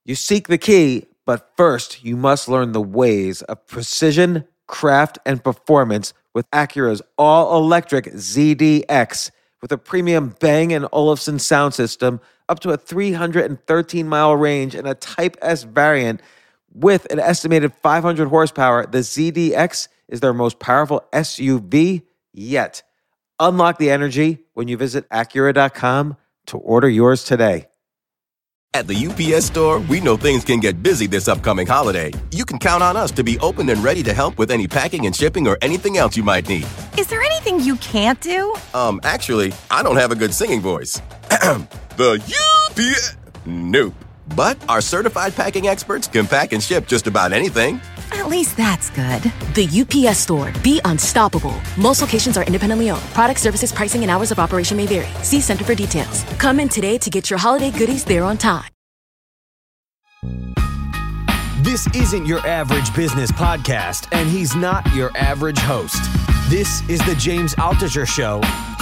You seek the key, but first you must learn the ways of precision, craft, and performance with Acura's all-electric ZDX. With a premium Bang & Olufsen sound system, up to a 313-mile range, and a Type S variant with an estimated 500 horsepower, the ZDX is their most powerful SUV yet. Unlock the energy when you visit Acura.com to order yours today. At the UPS Store, we know things can get busy this upcoming holiday. You can count on us to be open and ready to help with any packing and shipping or anything else you might need. Is there anything you can't do? Actually, I don't have a good singing voice. The UPS... Nope. But our certified packing experts can pack and ship just about anything. At least that's good. The UPS Store. Be unstoppable. Most locations are independently owned. Product, services, pricing, and hours of operation may vary. See Center for details. Come in today to get your holiday goodies there on time. This isn't your average business podcast, and he's not your average host. This is the James Altucher Show.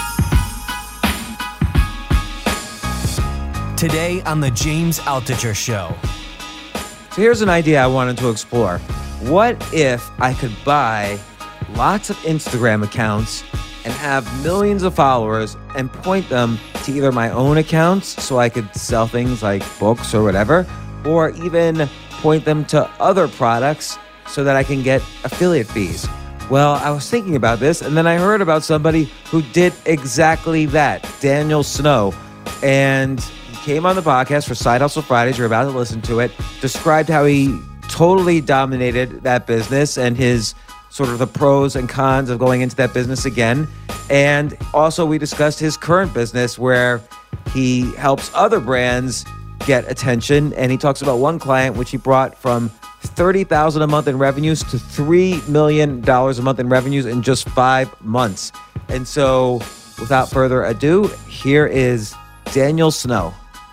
Today on the James Altucher Show. So here's an idea I wanted to explore. What if I could buy lots of Instagram accounts and have millions of followers and point them to either my own accounts so I could sell things like books or whatever, or even point them to other products so that I can get affiliate fees? Well, I was thinking about this, and then I heard about somebody who did exactly that, Daniel Snow. And he came on the podcast for Side Hustle Fridays. You're about to listen to it. Described how he totally dominated that business and his sort of the pros and cons of going into that business again. And also we discussed his current business where he helps other brands get attention. And he talks about one client which he brought from $30,000 a month in revenues to $3 million a month in revenues in just 5 months. And so without further ado, here is Daniel Snow.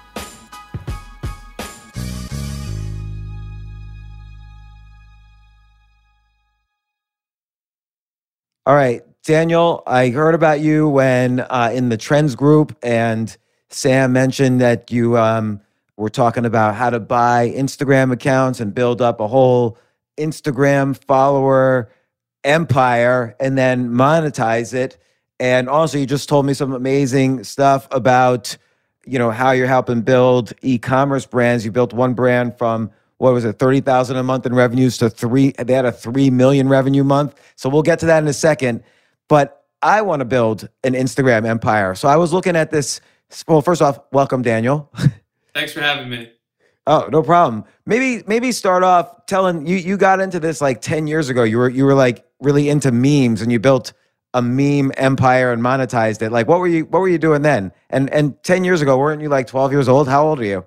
All right, Daniel, I heard about you when in the Trends group, and Sam mentioned that you were talking about how to buy Instagram accounts and build up a whole Instagram follower empire and then monetize it. And also you just told me some amazing stuff about, you know, how you're helping build e-commerce brands. You built one brand from, what was it, 30,000 a month in revenues to they had a 3 million revenue month. So we'll get to that in a second. But I want to build an Instagram empire. So I was looking at this. Well, first off, welcome, Daniel. Thanks for having me. Oh, no problem. Maybe start off telling you got into this like 10 years ago. You were like really into memes and you built a meme empire and monetized it. Like what were you doing then? And 10 years ago, weren't you like 12 years old? How old are you?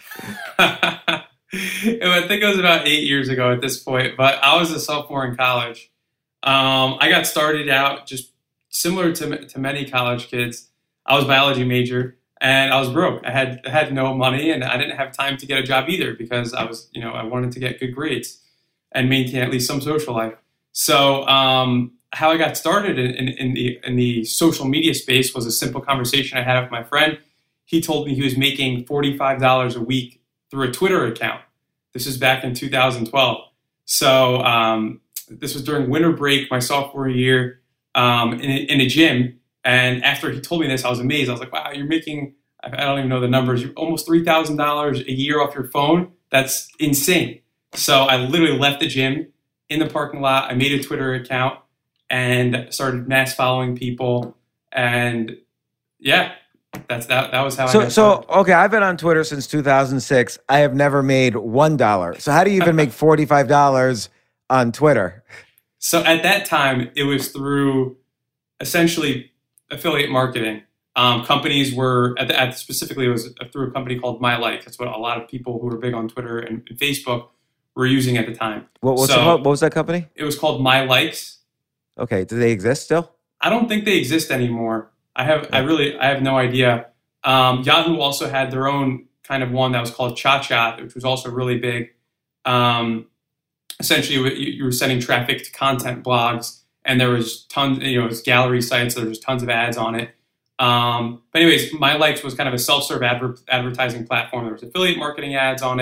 I think it was about 8 years ago at this point, but I was a sophomore in college. I got started out just similar to many college kids. I was a biology major and I was broke. I had no money and I didn't have time to get a job either because I was, I wanted to get good grades and maintain at least some social life. So how I got started in the social media space was a simple conversation I had with my friend. He told me he was making $45 a week through a Twitter account. This is back in 2012. So this was during winter break, my sophomore year, in a gym. And after he told me this, I was amazed. I was like, wow, you're making, I don't even know the numbers, you're almost $3,000 a year off your phone. That's insane. So I literally left the gym in the parking lot. I made a Twitter account and started mass following people. And yeah, that was how I got started. Okay, I've been on Twitter since 2006. I have never made $1. So how do you even make $45 on Twitter? So at that time, it was through essentially affiliate marketing. Companies were specifically it was through a company called My Likes. That's what a lot of people who were big on Twitter and Facebook were using at the time. What was that company? It was called My Likes. Okay, do they exist still? I don't think they exist anymore. I have no idea. Yahoo also had their own kind of one that was called Cha, which was also really big. Essentially, you were sending traffic to content blogs, and there was tons, it was gallery sites, so there was tons of ads on it. But anyways, My Likes was kind of a self-serve advertising platform. There was affiliate marketing ads on it,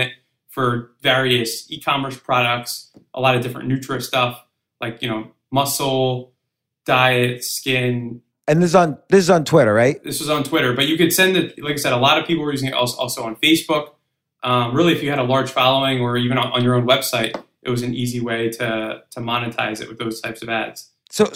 for various e-commerce products, a lot of different Nutri stuff, like, muscle, diet, skin. And this is on Twitter, right? This was on Twitter, but you could send it. Like I said, a lot of people were using it also on Facebook. Really, if you had a large following or even on your own website, it was an easy way to monetize it with those types of ads.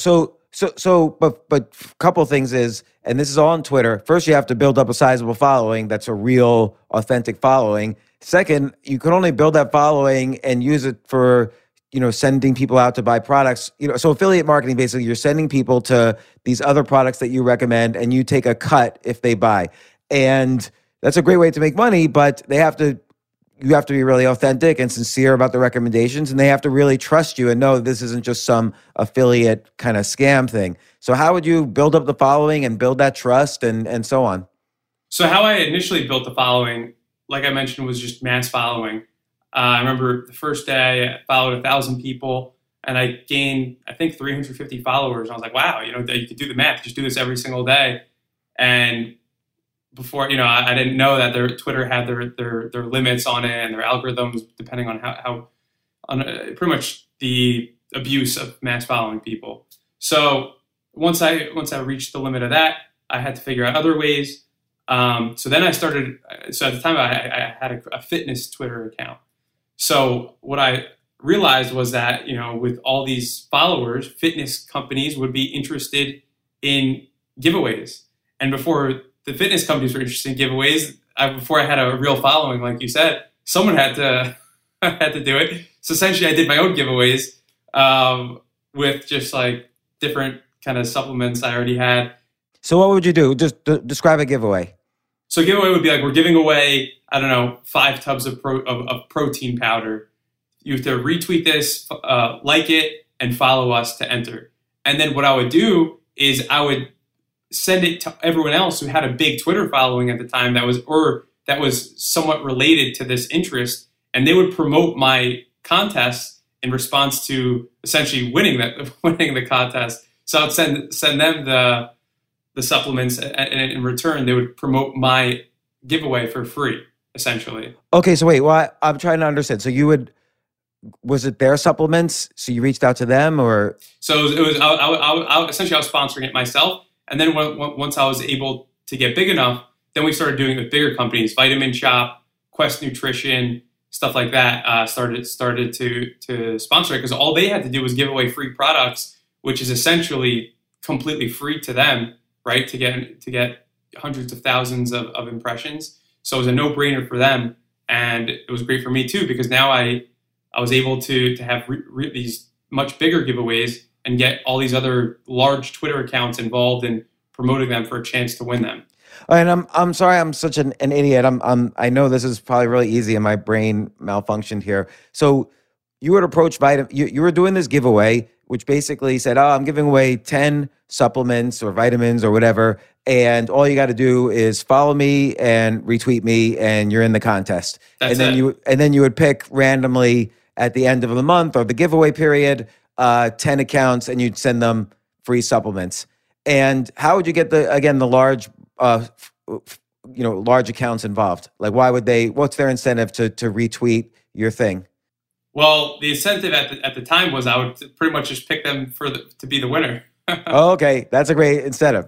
But a couple of things is, and this is all on Twitter. First, you have to build up a sizable following that's a real, authentic following. Second, you can only build that following and use it for, sending people out to buy products. So affiliate marketing, basically, you're sending people to these other products that you recommend, and you take a cut if they buy. And that's a great way to make money, but you have to be really authentic and sincere about the recommendations, and they have to really trust you and know this isn't just some affiliate kind of scam thing. So how would you build up the following and build that trust and so on? So how I initially built the following, like I mentioned, was just mass following. I remember the first day I followed 1,000 people, and I gained, I think, 350 followers. And I was like, wow, you could do the math, just do this every single day. And before, I didn't know that their Twitter had their limits on it and their algorithms, depending on how pretty much the abuse of mass following people. So once I reached the limit of that, I had to figure out other ways. So then I started. So at the time, I had a fitness Twitter account. So what I realized was that with all these followers, fitness companies would be interested in giveaways, and before the fitness companies were interested in giveaways, before I had a real following, like you said, someone had to do it. So essentially, I did my own giveaways with just like different kind of supplements I already had. So what would you do? Just describe a giveaway. So a giveaway would be like, we're giving away, 5 tubs of protein powder. You have to retweet this, like it, and follow us to enter. And then what I would do is I would send it to everyone else who had a big Twitter following at the time that was somewhat related to this interest, and they would promote my contest in response to essentially winning the contest. So I'd send them the supplements, and in return they would promote my giveaway for free, essentially. Okay, so wait, I'm trying to understand. So was it their supplements? So you reached out to them, or? So it was I essentially I was sponsoring it myself. And then once I was able to get big enough, then we started doing it with bigger companies, Vitamin Shop, Quest Nutrition, stuff like that. Started to sponsor it, because all they had to do was give away free products, which is essentially completely free to them, right? To get hundreds of thousands of impressions. So it was a no-brainer for them, and it was great for me too, because now I was able to have these much bigger giveaways and get all these other large Twitter accounts involved in promoting them for a chance to win them. And I'm sorry, I'm such an idiot. I know this is probably really easy, and my brain malfunctioned here. So you would approach you were doing this giveaway, which basically said, I'm giving away 10 supplements or vitamins or whatever, and all you got to do is follow me and retweet me, and you're in the contest. That's and then you would pick randomly at the end of the month or the giveaway period 10 accounts, and you'd send them free supplements. And how would you get the large large accounts involved? Like, what's their incentive to retweet your thing? Well, the incentive at the time was I would pretty much just pick them to be the winner. Oh, okay, that's a great incentive.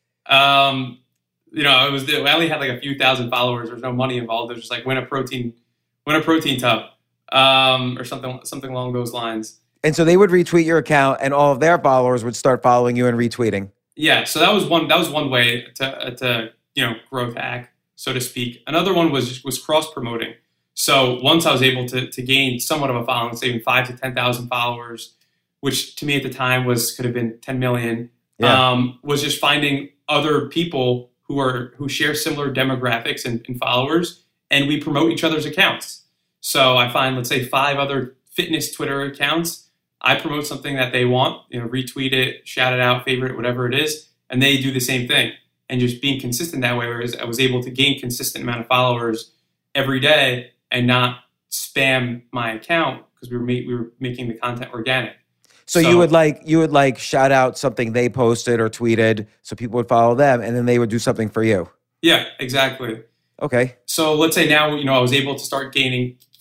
I only had like a few thousand followers. There was no money involved. It was just like win a protein tub, or something along those lines. And so they would retweet your account, and all of their followers would start following you and retweeting. Yeah, so that was one way to growth hack, so to speak. Another one was cross promoting. So once I was able to gain somewhat of a following, say 5,000 to 10,000 followers, which to me at the time could have been 10 million, was just finding other people who share similar demographics and followers, and we promote each other's accounts. So I find, let's say, 5 other fitness Twitter accounts. I promote something that they want, retweet it, shout it out, favorite, whatever it is, and they do the same thing. And just being consistent that way, whereas I was able to gain consistent amount of followers every day and not spam my account, because we were making the content organic. So you would shout out something they posted or tweeted, so people would follow them, and then they would do something for you. Yeah, exactly. Okay. So let's say now I was able to start gaining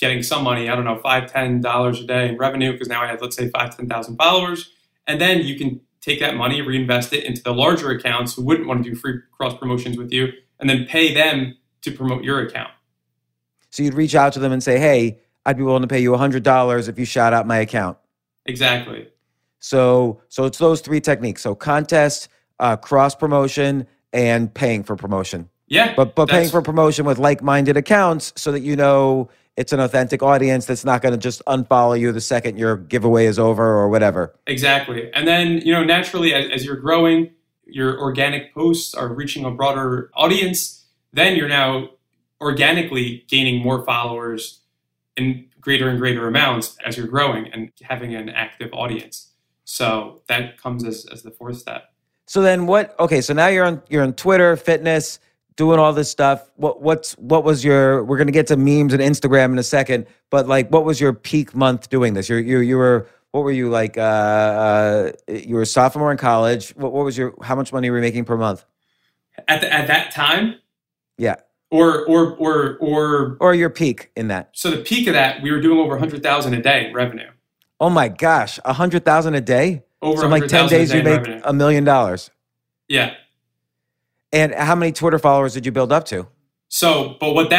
getting some money, I don't know, $5, $10 a day in revenue, because now I had, let's say, 10,000 followers. And then you can take that money, reinvest it into the larger accounts who wouldn't want to do free cross promotions with you, and then pay them to promote your account. So you'd reach out to them and say, hey, I'd be willing to pay you $100 if you shout out my account. Exactly. So it's those three techniques. So contest, cross promotion, and paying for promotion. Yeah. But paying for promotion with like-minded accounts so that you know it's an authentic audience that's not going to just unfollow you the second your giveaway is over or whatever. Exactly. And then, naturally, as you're growing, your organic posts are reaching a broader audience. Then you're now organically gaining more followers in greater and greater amounts as you're growing and having an active audience. So that comes as the fourth step. So then so now you're on Twitter, fitness, doing all this stuff. What was your, we're going to get to memes and Instagram in a second, but what was your peak month doing this? You were, what were you like, you were a sophomore in college. What was how much money were you making per month? At that time? Yeah. Or your peak in that. So the peak of that, we were doing over 100,000 a day in revenue. Oh my gosh, 100,000 a day? Over so in 10 days you make $1 million. Yeah. And how many Twitter followers did you build up to? So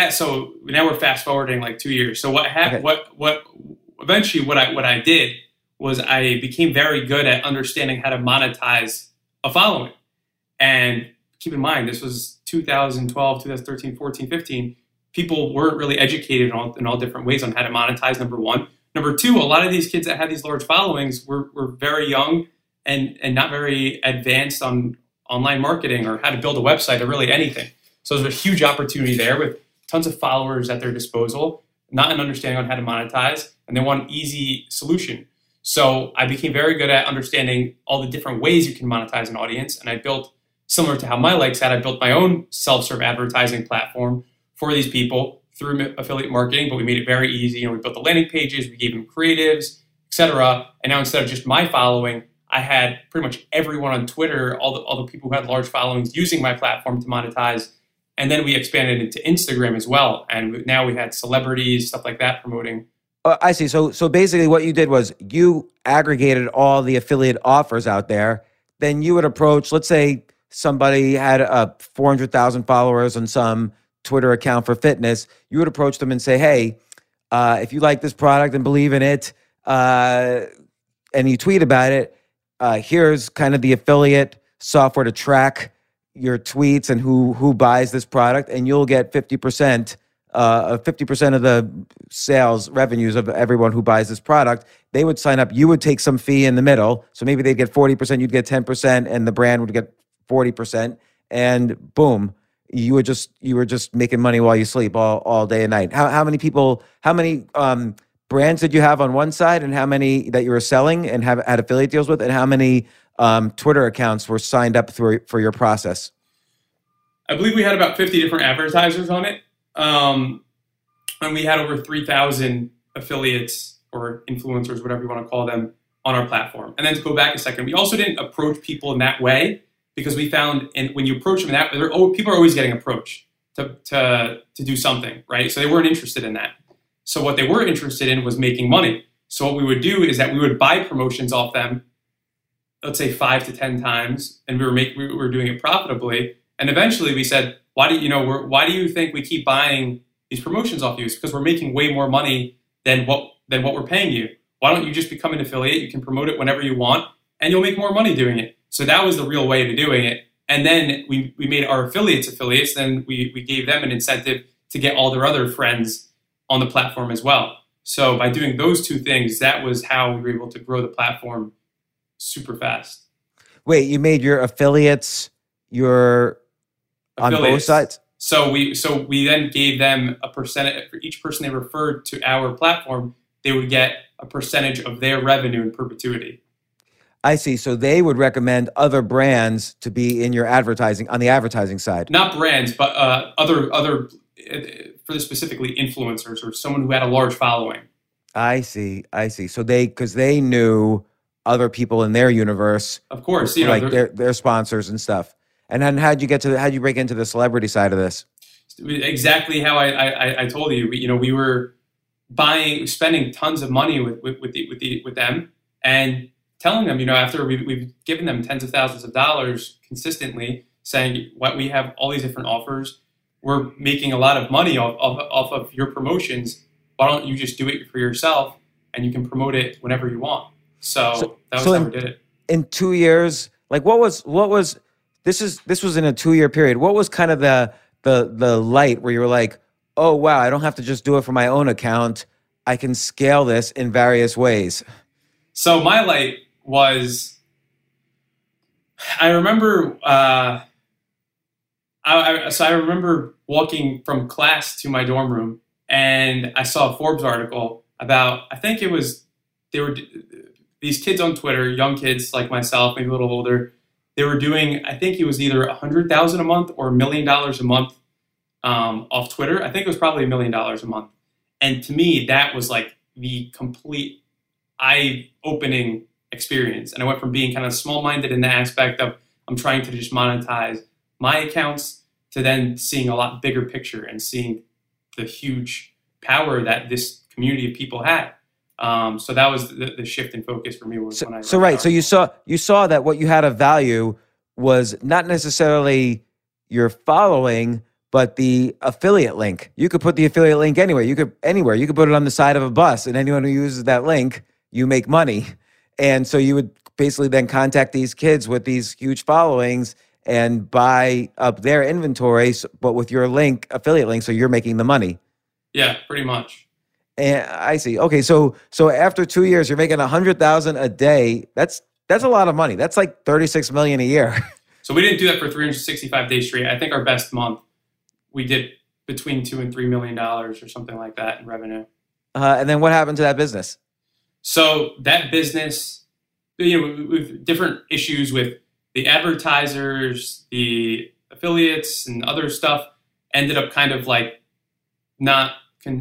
now we're fast forwarding 2 years. So what happened? Okay. What eventually what I did was I became very good at understanding how to monetize a following. And keep in mind, this was 2012, 2013, 14, 15. People weren't really educated in all different ways on how to monetize, number one. Number two, a lot of these kids that had these large followings were very young and not very advanced on online marketing or how to build a website or really anything. So there's a huge opportunity there with tons of followers at their disposal, not an understanding on how to monetize, and they want an easy solution. So I became very good at understanding all the different ways you can monetize an audience. And I built, similar to how My Likes had, I built my own self-serve advertising platform for these people through affiliate marketing, but we made it very easy. We built the landing pages, we gave them creatives, etc. And now instead of just my following, I had pretty much everyone on Twitter, all the people who had large followings using my platform to monetize. And then we expanded into Instagram as well. And now we had celebrities, stuff like that promoting. I see. So basically what you did was you aggregated all the affiliate offers out there. Then you would approach, let's say somebody had 400,000 followers on some Twitter account for fitness. You would approach them and say, hey, if you like this product and believe in it, and you tweet about it, here's kind of the affiliate software to track your tweets and who buys this product, and you'll get 50% of the sales revenues of everyone who buys this product. They would sign up. You would take some fee in the middle. So maybe they'd get 40%, you'd get 10%, and the brand would get 40%. And boom, you were just making money while you sleep all day and night. How many brands did you have on one side, and how many that you were selling and had affiliate deals with, and how many Twitter accounts were signed up for your process? I believe we had about 50 different advertisers on it. And we had over 3,000 affiliates or influencers, whatever you want to call them, on our platform. And then to go back a second, we also didn't approach people in that way because we found, and when you approach them in that, people are always getting approached to do something, right? So they weren't interested in that. So what they were interested in was making money. So what we would do is that we would buy promotions off them, let's say 5 to 10 times, and we were doing it profitably. And eventually we said, why do you think we keep buying these promotions off you? It's because we're making way more money than what we're paying you. Why don't you just become an affiliate? You can promote it whenever you want, and you'll make more money doing it. So that was the real way to doing it. And then we made our affiliates. Then we gave them an incentive to get all their other friends on the platform as well. So by doing those two things, that was how we were able to grow the platform super fast. Wait, you made your affiliates on both sides? So we then gave them a percentage for each person they referred to our platform. They would get a percentage of their revenue in perpetuity. I see. So they would recommend other brands to be in your advertising on the advertising side. Not brands, but other for specifically influencers or someone who had a large following. I see. So because they knew other people in their universe, of course, like their sponsors and stuff. And then how'd you break into the celebrity side of this? Exactly how I told you. We were spending tons of money with them, and telling them, after we've given them tens of thousands of dollars consistently, saying what we have all these different offers, we're making a lot of money off of your promotions. Why don't you just do it for yourself, and you can promote it whenever you want? So that was how we did it. In 2 years, like what was this was in a 2 year period. What was kind of the light where you were like, oh wow, I don't have to just do it for my own account. I can scale this in various ways. So my light was, I remember, I remember walking from class to my dorm room, and I saw a Forbes article about, I think these kids on Twitter, young kids like myself, maybe a little older, they were doing, I think it was either $100,000 a month or $1 million a month off Twitter. I think it was probably $1 million a month. And to me, that was like the complete eye-opening experience. And I went from being kind of small-minded in the aspect of I'm trying to just monetize my accounts to then seeing a lot bigger picture and seeing the huge power that this community of people had. So that was the shift in focus for me. So you saw that what you had of value was not necessarily your following, but the affiliate link. You could put the affiliate link anywhere. You could put it on the side of a bus, and anyone who uses that link, you make money. And so you would basically then contact these kids with these huge followings and buy up their inventory, but with your link, affiliate link, so you're making the money. Yeah, pretty much. And I see. Okay, so after 2 years, you're making $100,000 a day. That's a lot of money. That's like $36 million a year. So we didn't do that for 365 days straight. I think our best month, we did between $2 and $3 million or something like that in revenue. And then what happened to that business? So that business, with different issues with the advertisers, the affiliates, and other stuff, ended up kind of like not,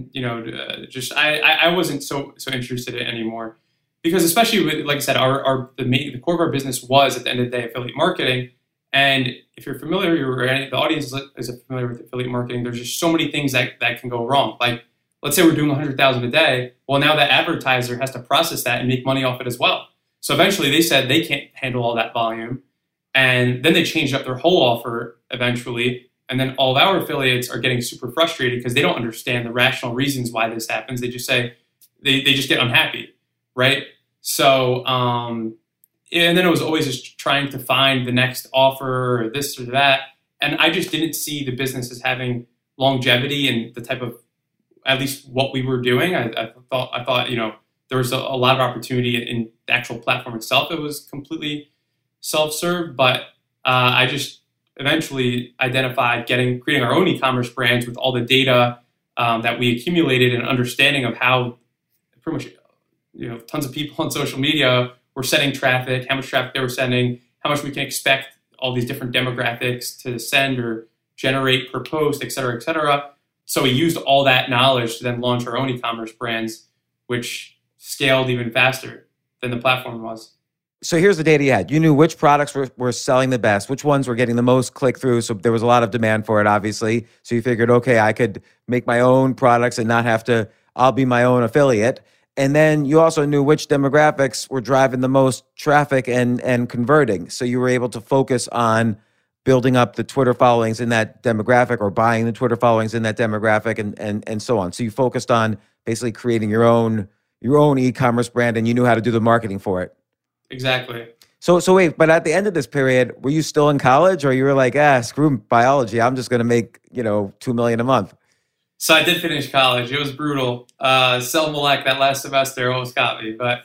I wasn't so interested in it anymore, because especially with, like I said, the core of our business was at the end of the day affiliate marketing. And if you're familiar, or the audience is familiar with affiliate marketing, there's just so many things that can go wrong. Like, let's say we're doing 100,000 a day. Well, now that advertiser has to process that and make money off it as well. So eventually they said they can't handle all that volume. And then they changed up their whole offer eventually. And then all of our affiliates are getting super frustrated because they don't understand the rational reasons why this happens. They just say, they just get unhappy, right? So, and then it was always just trying to find the next offer or this or that. And I just didn't see the business as having longevity and the type of, at least what we were doing. I thought, there was a lot of opportunity in the actual platform itself. It was completely self-serve, but I just eventually identified creating our own e-commerce brands with all the data that we accumulated and understanding of how pretty much, tons of people on social media were sending traffic, how much traffic they were sending, how much we can expect all these different demographics to send or generate per post, et cetera, et cetera. So we used all that knowledge to then launch our own e-commerce brands, which scaled even faster than the platform was. So here's the data you had. You knew which products were selling the best, which ones were getting the most click-through. So there was a lot of demand for it, obviously. So you figured, okay, I could make my own products and not have to, I'll be my own affiliate. And then you also knew which demographics were driving the most traffic and converting. So you were able to focus on building up the Twitter followings in that demographic or buying the Twitter followings in that demographic and so on. So you focused on basically creating your own e-commerce brand, and you knew how to do the marketing for it. Exactly. So wait, but at the end of this period, were you still in college, or you were like, screw biology, I'm just going to make, $2 million a month? So I did finish college. It was brutal. Self-Malek that last semester almost got me, but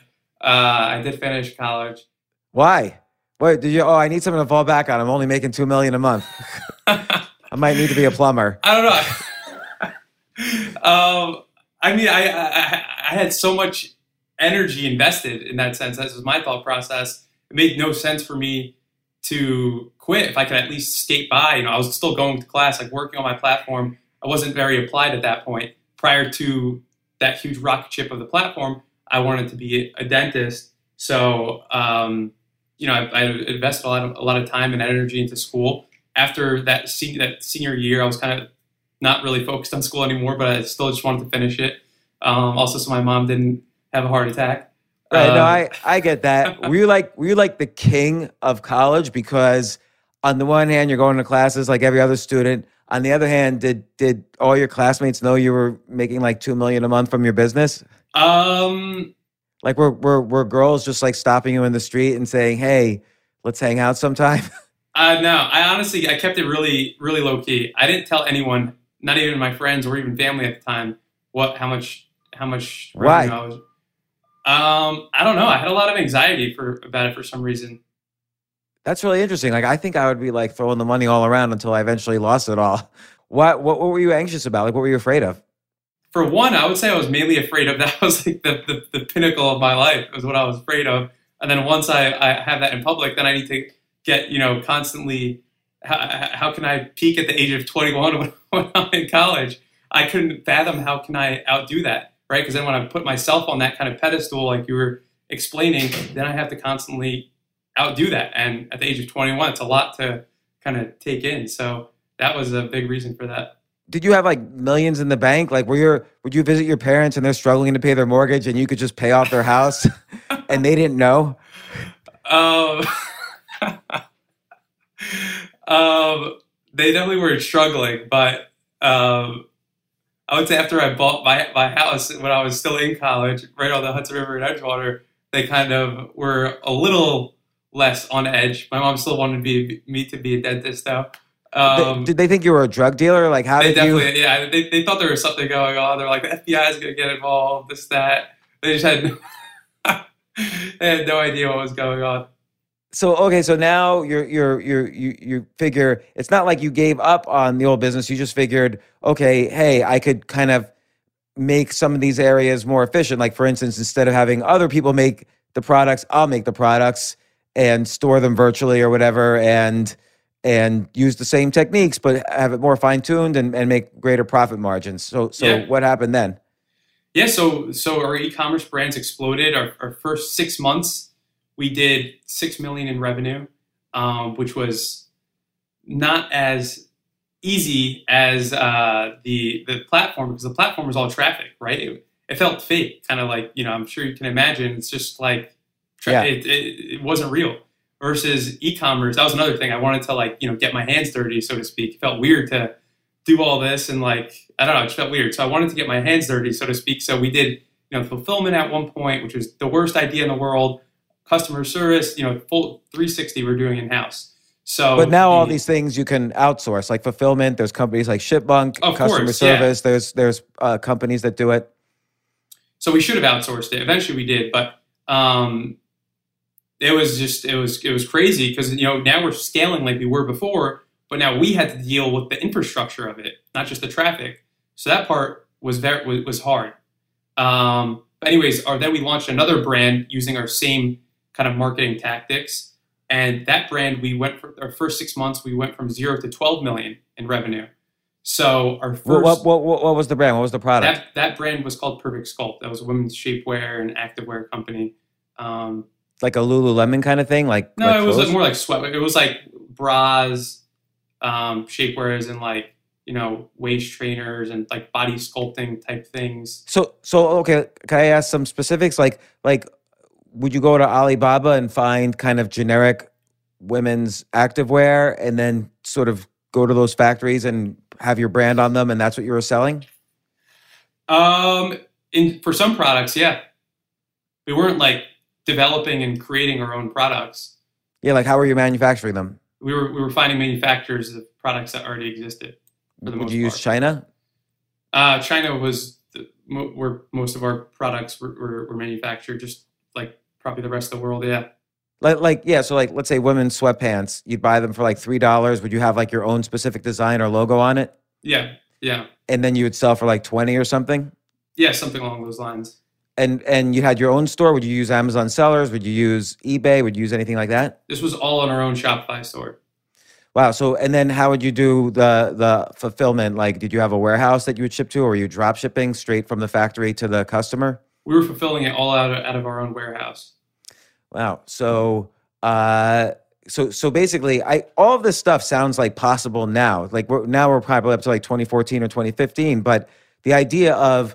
I did finish college. Why? Wait, I need something to fall back on. I'm only making $2 million a month. I might need to be a plumber. I don't know. I had so much energy invested in that sense. That was my thought process. It made no sense for me to quit if I could at least skate by. I was still going to class, like working on my platform. I wasn't very applied at that point. Prior to that huge rocket ship of the platform, I wanted to be a dentist. So, I invested a lot of time and energy into school. After that senior year, I was kind of not really focused on school anymore, but I still just wanted to finish it. Also, so my mom didn't have a heart attack. Right. No, I get that. Were you like the king of college? Because on the one hand, you're going to classes like every other student. On the other hand, did all your classmates know you were making like $2 million a month from your business? Like were girls just like stopping you in the street and saying, "Hey, let's hang out sometime"? No, I kept it really, really low key. I didn't tell anyone, not even my friends or even family at the time, how much revenue I was. I don't know. I had a lot of anxiety about it for some reason. That's really interesting. Like, I think I would be like throwing the money all around until I eventually lost it all. What were you anxious about? Like, what were you afraid of? For one, I would say I was mainly afraid of that was like the pinnacle of my life was what I was afraid of. And then once I have that in public, then I need to get, constantly, how can I peak at the age of 21 when I'm in college? I couldn't fathom how can I outdo that, right? Because then when I put myself on that kind of pedestal, like you were explaining, then I have to constantly outdo that. And at the age of 21, it's a lot to kind of take in. So that was a big reason for that. Did you have like millions in the bank? Like would you visit your parents and they're struggling to pay their mortgage and you could just pay off their house and they didn't know? They definitely were struggling, but I would say after I bought my house when I was still in college, right on the Hudson River in Edgewater, they kind of were a little less on edge. My mom still wanted me to be a dentist, though. Did they think you were a drug dealer? Like, how did you? Yeah, they thought there was something going on. They're like, the FBI is going to get involved, this, that. They just they had no idea what was going on. So, okay, so now you figure it's not like you gave up on the old business. You just figured, okay, hey, I could kind of make some of these areas more efficient. Like, for instance, instead of having other people make the products, I'll make the products and store them virtually or whatever, and use the same techniques, but have it more fine-tuned and make greater profit margins. So yeah. What happened then? Yeah, so our e-commerce brands exploded. Our first 6 months, we did $6 million in revenue, which was not as easy as the platform, because the platform was all traffic, right? It felt fake, kind of like, I'm sure you can imagine. It's just like it wasn't real. Versus e-commerce, that was another thing. I wanted to get my hands dirty, so to speak. It felt weird to do all this and I don't know, it just felt weird. So I wanted to get my hands dirty, so to speak. So we did, fulfillment at one point, which was the worst idea in the world. Customer service, full 360 we're doing in-house. So, but now all these things you can outsource, like fulfillment. There's companies like Shipbunk, customer service. Yeah. There's companies that do it. So we should have outsourced it. Eventually we did, but it was crazy because now we're scaling like we were before, but now we had to deal with the infrastructure of it, not just the traffic. So that part was hard. But anyways, then we launched another brand using our same kind of marketing tactics, and that brand our first 6 months we went from 0 to 12 million in revenue. So our first what was the brand? What was the product? That brand was called Perfect Sculpt. That was a women's shapewear and activewear company. Like a Lululemon kind of thing? No, it was more like sweat. It was like bras, shapewears, and waist trainers and like body sculpting type things. So okay, can I ask some specifics? Like would you go to Alibaba and find kind of generic women's activewear and then sort of go to those factories and have your brand on them, and that's what you were selling? For some products, yeah. We weren't developing and creating our own products. Yeah, how were you manufacturing them? We were finding manufacturers of products that already existed. Would you use China? China was where most of our products were manufactured, just like probably the rest of the world, yeah. So let's say women's sweatpants, you'd buy them for $3. Would you have your own specific design or logo on it? Yeah. And then you would sell for 20 or something? Yeah, something along those lines. And you had your own store? Would you use Amazon sellers? Would you use eBay? Would you use anything like that? This was all on our own Shopify store. Wow. So, and then how would you do the fulfillment? Did you have a warehouse that you would ship to, or were you drop shipping straight from the factory to the customer? We were fulfilling it all out of our own warehouse. Wow. So basically, all of this stuff sounds possible now. We're probably up to 2014 or 2015, but the idea of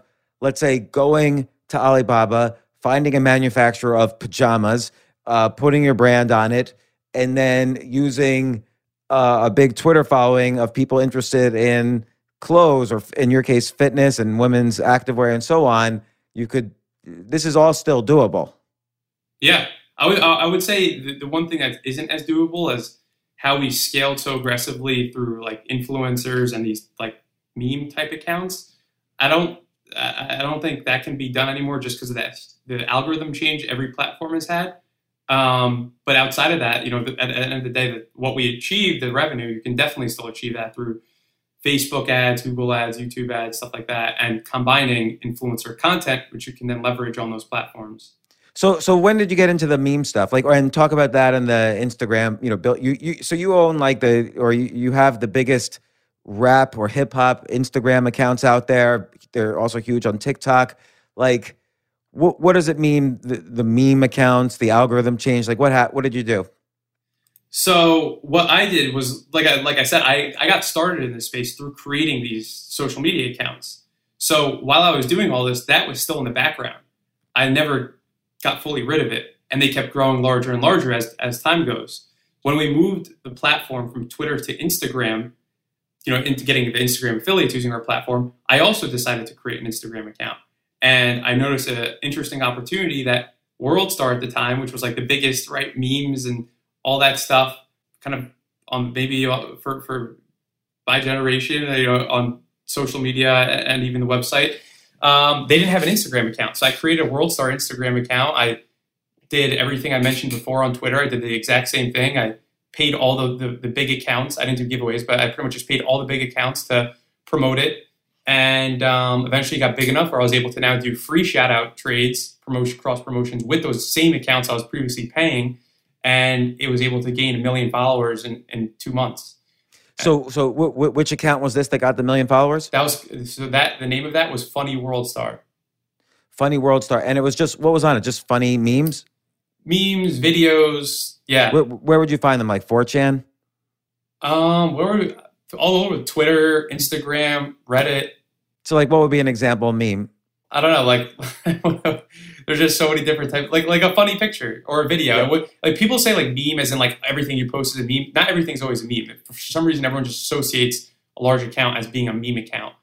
let's say, going to Alibaba, finding a manufacturer of pajamas, putting your brand on it, and then using a big Twitter following of people interested in clothes, or in your case, fitness and women's activewear and so on, this is all still doable. Yeah, I would say the one thing that isn't as doable as how we scaled so aggressively through like influencers and these like meme type accounts. I don't think that can be done anymore just because of the algorithm change every platform has had. But outside of that, at the end of the day, what we achieved, the revenue, you can definitely still achieve that through Facebook ads, Google ads, YouTube ads, stuff like that, and combining influencer content, which you can then leverage on those platforms. So when did you get into the meme stuff? And talk about that in the Instagram, so you own you have the biggest rap or hip hop Instagram accounts out there. They're also huge on TikTok. What does it mean? The meme accounts, the algorithm change. What did you do? So what I did was, like I said, I got started in this space through creating these social media accounts. So while I was doing all this, that was still in the background. I never got fully rid of it, and they kept growing larger and larger as time goes. When we moved the platform from Twitter to Instagram, into getting the Instagram affiliates using our platform, I also decided to create an Instagram account. And I noticed an interesting opportunity that WorldStar at the time, which was like the biggest, right, memes and all that stuff, kind of on maybe for my generation, on social media and even the website, they didn't have an Instagram account. So I created a WorldStar Instagram account. I did everything I mentioned before on Twitter. I did the exact same thing. I paid all the big accounts. I didn't do giveaways, but I pretty much just paid all the big accounts to promote it. And eventually got big enough where I was able to now do free shout out trades, cross promotions with those same accounts I was previously paying. And it was able to gain 1 million followers in 2 months. So which account was this that got the 1 million followers? The name of that was Funny WorldStar. Funny WorldStar. And it was just, what was on it? Just funny memes? Memes, videos. Yeah. Where would you find them? Like 4chan? Where were we? All over Twitter, Instagram, Reddit. So what would be an example meme? I don't know. There's just so many different types, like a funny picture or a video. Yeah. People say meme as in everything you post is a meme. Not everything's always a meme. For some reason, everyone just associates a large account as being a meme account.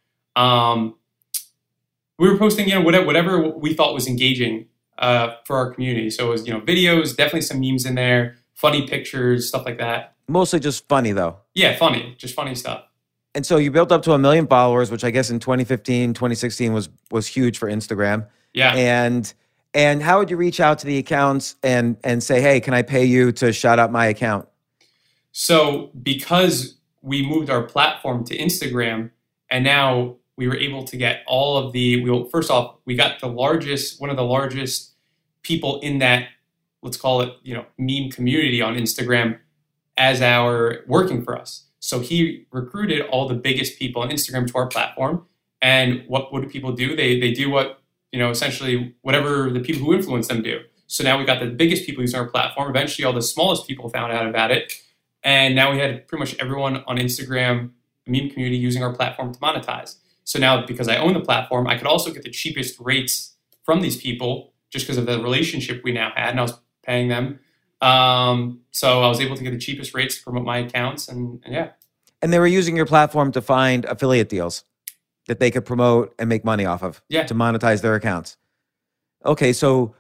We were posting, whatever we thought was engaging for our community. So it was, videos, definitely some memes in there, funny pictures, stuff like that. Mostly just funny, though. Yeah, funny. Just funny stuff. And so you built up to 1 million followers, which I guess in 2015, 2016 was huge for Instagram. Yeah. And how would you reach out to the accounts and say, hey, can I pay you to shout out my account? So because we moved our platform to Instagram, and now we were able to get all of first off, we got one of the largest people in that, let's call it, meme community on Instagram as our working for us. So he recruited all the biggest people on Instagram to our platform. And what do people do? They do what, essentially whatever the people who influence them do. So now we got the biggest people using our platform. Eventually all the smallest people found out about it. And now we had pretty much everyone on Instagram, the meme community, using our platform to monetize. So now, because I own the platform, I could also get the cheapest rates from these people just because of the relationship we now had, and I was paying them. So I was able to get the cheapest rates to promote my accounts, and yeah. And they were using your platform to find affiliate deals that they could promote and make money off of, to monetize their accounts. Okay, so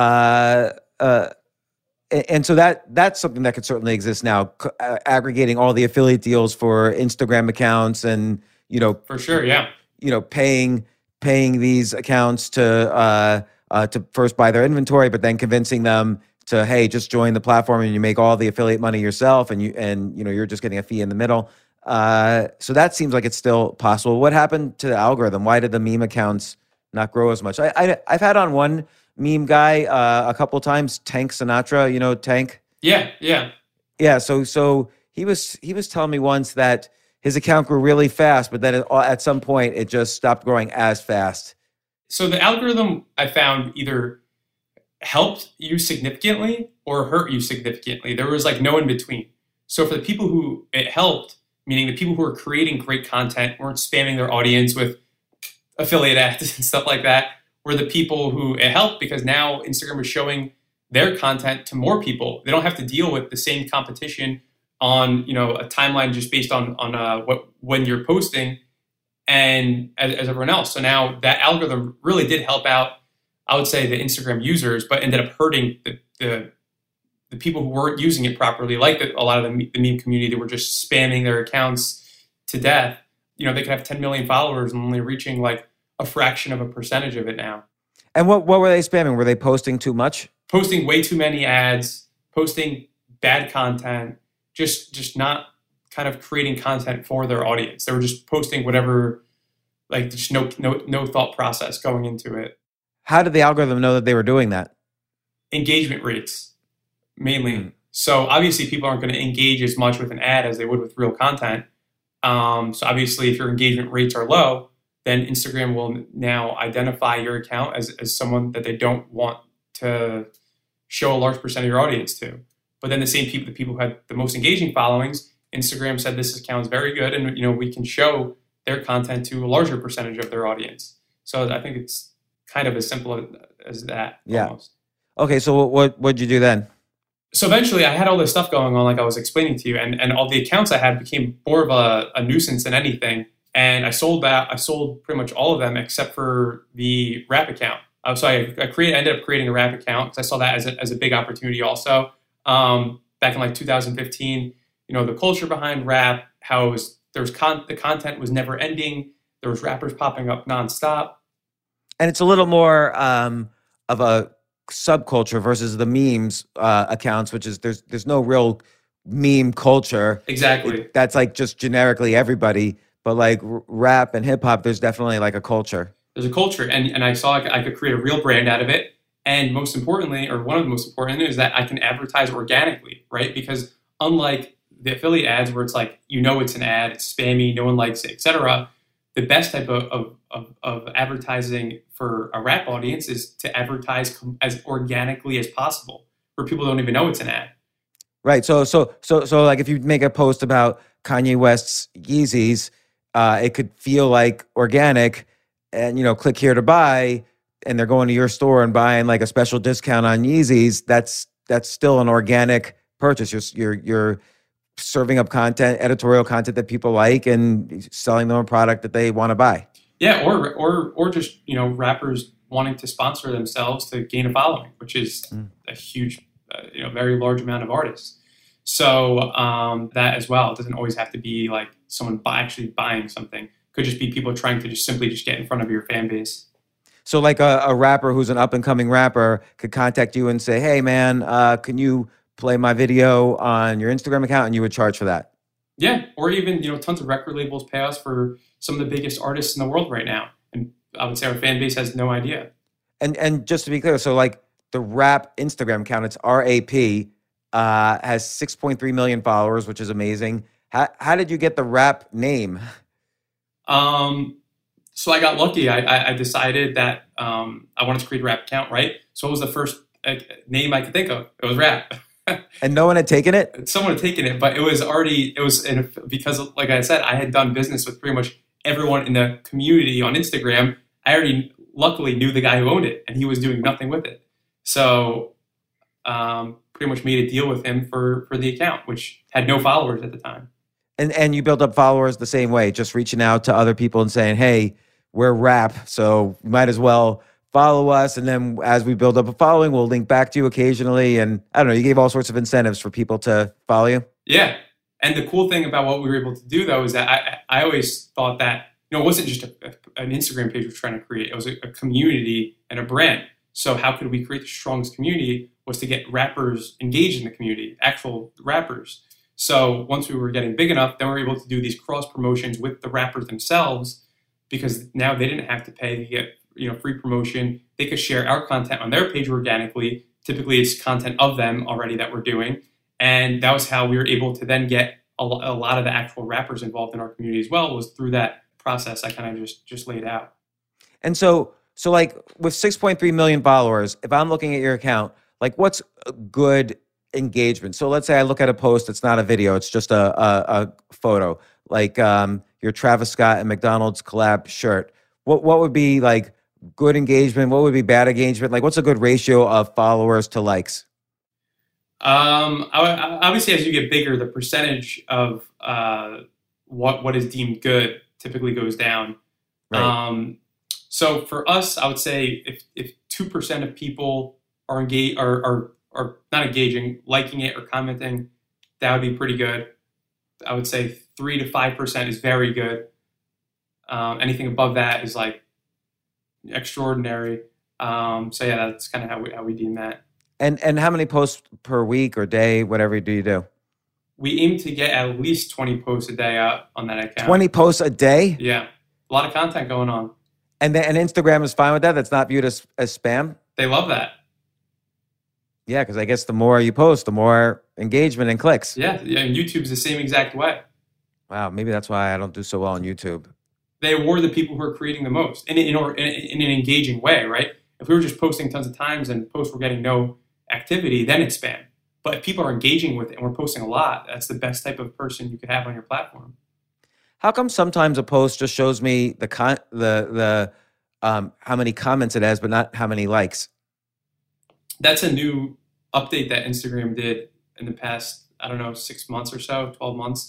and so that's something that could certainly exist now, aggregating all the affiliate deals for Instagram accounts, and for sure, yeah, paying these accounts to first buy their inventory, but then convincing them to, hey, just join the platform and you make all the affiliate money yourself, and you're just getting a fee in the middle. So that seems like it's still possible. What happened to the algorithm? Why did the meme accounts not grow as much? I've had on one meme guy a couple of times, Tank Sinatra, Tank? Yeah. So he was telling me once that his account grew really fast, but then at some point it just stopped growing as fast. So the algorithm, I found, either helped you significantly or hurt you significantly. There was no in between. So for the people who it helped, meaning the people who were creating great content, weren't spamming their audience with affiliate ads and stuff like that were the people who it helped, because now Instagram was showing their content to more people. They don't have to deal with the same competition on, a timeline just based on when you're posting and as everyone else. So now that algorithm really did help out, I would say, the Instagram users, but ended up hurting the people who weren't using it properly, like a lot of the meme community that were just spamming their accounts to death. They could have 10 million followers and only reaching like a fraction of a percentage of it now. And what were they spamming? Were they posting too much? Posting way too many ads, posting bad content, just not kind of creating content for their audience. They were just posting whatever, like just no thought process going into it. How did the algorithm know that they were doing that? Engagement rates, mainly. So obviously people aren't going to engage as much with an ad as they would with real content. So obviously if your engagement rates are low, then Instagram will now identify your account as someone that they don't want to show a large percent of your audience to. But then the same people, the people who had the most engaging followings, Instagram said this account is very good, and we can show their content to a larger percentage of their audience. So I think it's kind of as simple as that. Yeah. Almost. Okay, so what'd you do then? So eventually I had all this stuff going on, like I was explaining to you, and all the accounts I had became more of a nuisance than anything. And I sold pretty much all of them except for the Wrap account. So I ended up creating a Wrap account because I saw that as a big opportunity also. Back in like 2015, the culture behind Wrap, how it was, the content was never ending. There was rappers popping up nonstop. And it's a little more of a subculture versus the memes accounts, which is there's no real meme culture. Exactly. That's like just generically everybody. But like rap and hip hop, there's definitely like a culture. There's a culture, and I saw I could create a real brand out of it. And most importantly, or one of the most important, is that I can advertise organically, right? Because unlike the affiliate ads where it's like, it's an ad, it's spammy, no one likes it, etc. The best type of advertising for a rap audience is to advertise as organically as possible, where people don't even know it's an ad. Right. So like if you make a post about Kanye West's Yeezys, it could feel like organic, and click here to buy, and they're going to your store and buying like a special discount on Yeezys. That's still an organic purchase. You're serving up content, editorial content that people like, and selling them a product that they want to buy. Yeah, or just rappers wanting to sponsor themselves to gain a following, which is a huge, very large amount of artists. So that as well, it doesn't always have to be like someone actually buying something. Could just be people trying to simply get in front of your fan base. So like a rapper who's an up and coming rapper could contact you and say, hey man, can you play my video on your Instagram account, and you would charge for that? Yeah, or even tons of record labels pay us for some of the biggest artists in the world right now, and I would say our fan base has no idea. And just to be clear, so like the Wrap Instagram account, it's RAP, has 6.3 million followers, which is amazing. How did you get the Wrap name? So I got lucky. I decided that I wanted to create a Wrap account, right? So it was the first name I could think of. It was Wrap. And no one had taken it? Someone had taken it, but because, like I said, I had done business with pretty much everyone in the community on Instagram. I already luckily knew the guy who owned it, and he was doing nothing with it. So pretty much made a deal with him for the account, which had no followers at the time. And you built up followers the same way, just reaching out to other people and saying, hey, we're Wrap, so you might as well follow us. And then as we build up a following, we'll link back to you occasionally. And I don't know, you gave all sorts of incentives for people to follow you. Yeah. And the cool thing about what we were able to do, though, is that I always thought that, it wasn't just an Instagram page we're trying to create. It was a community and a brand. So how could we create the strongest community was to get rappers engaged in the community, actual rappers. So once we were getting big enough, then we were able to do these cross promotions with the rappers themselves, because now they didn't have to pay to get free promotion. They could share our content on their page organically. Typically, it's content of them already that we're doing, and that was how we were able to then get a lot of the actual rappers involved in our community as well. Was through that process I kind of just laid out. And so like with 6.3 million followers, if I'm looking at your account, like what's a good engagement? So let's say I look at a post, it's not a video, it's just a photo, like your Travis Scott and McDonald's collab shirt. What would be like good engagement? What would be bad engagement? Like, what's a good ratio of followers to likes? Obviously, as you get bigger, the percentage of what is deemed good typically goes down. Right. So for us, I would say if 2% of people are engaged, are not engaging, liking it or commenting, that would be pretty good. I would say 3 to 5% is very good. Anything above that is like extraordinary. So yeah, that's kind of how we deem that. And how many posts per week or day, whatever do you do? We aim to get at least 20 posts a day out on that account. 20 posts a day? Yeah. A lot of content going on. And Instagram is fine with that? That's not viewed as spam? They love that. Yeah, because I guess the more you post, the more engagement and clicks. Yeah, and YouTube's the same exact way. Wow, maybe that's why I don't do so well on YouTube. They award the people who are creating the most in an engaging way, right? If we were just posting tons of times and posts were getting no activity, then it's spam. But if people are engaging with it and we're posting a lot, that's the best type of person you could have on your platform. How come sometimes a post just shows me the how many comments it has, but not how many likes? That's a new update that Instagram did in the past, 6 months or so, 12 months.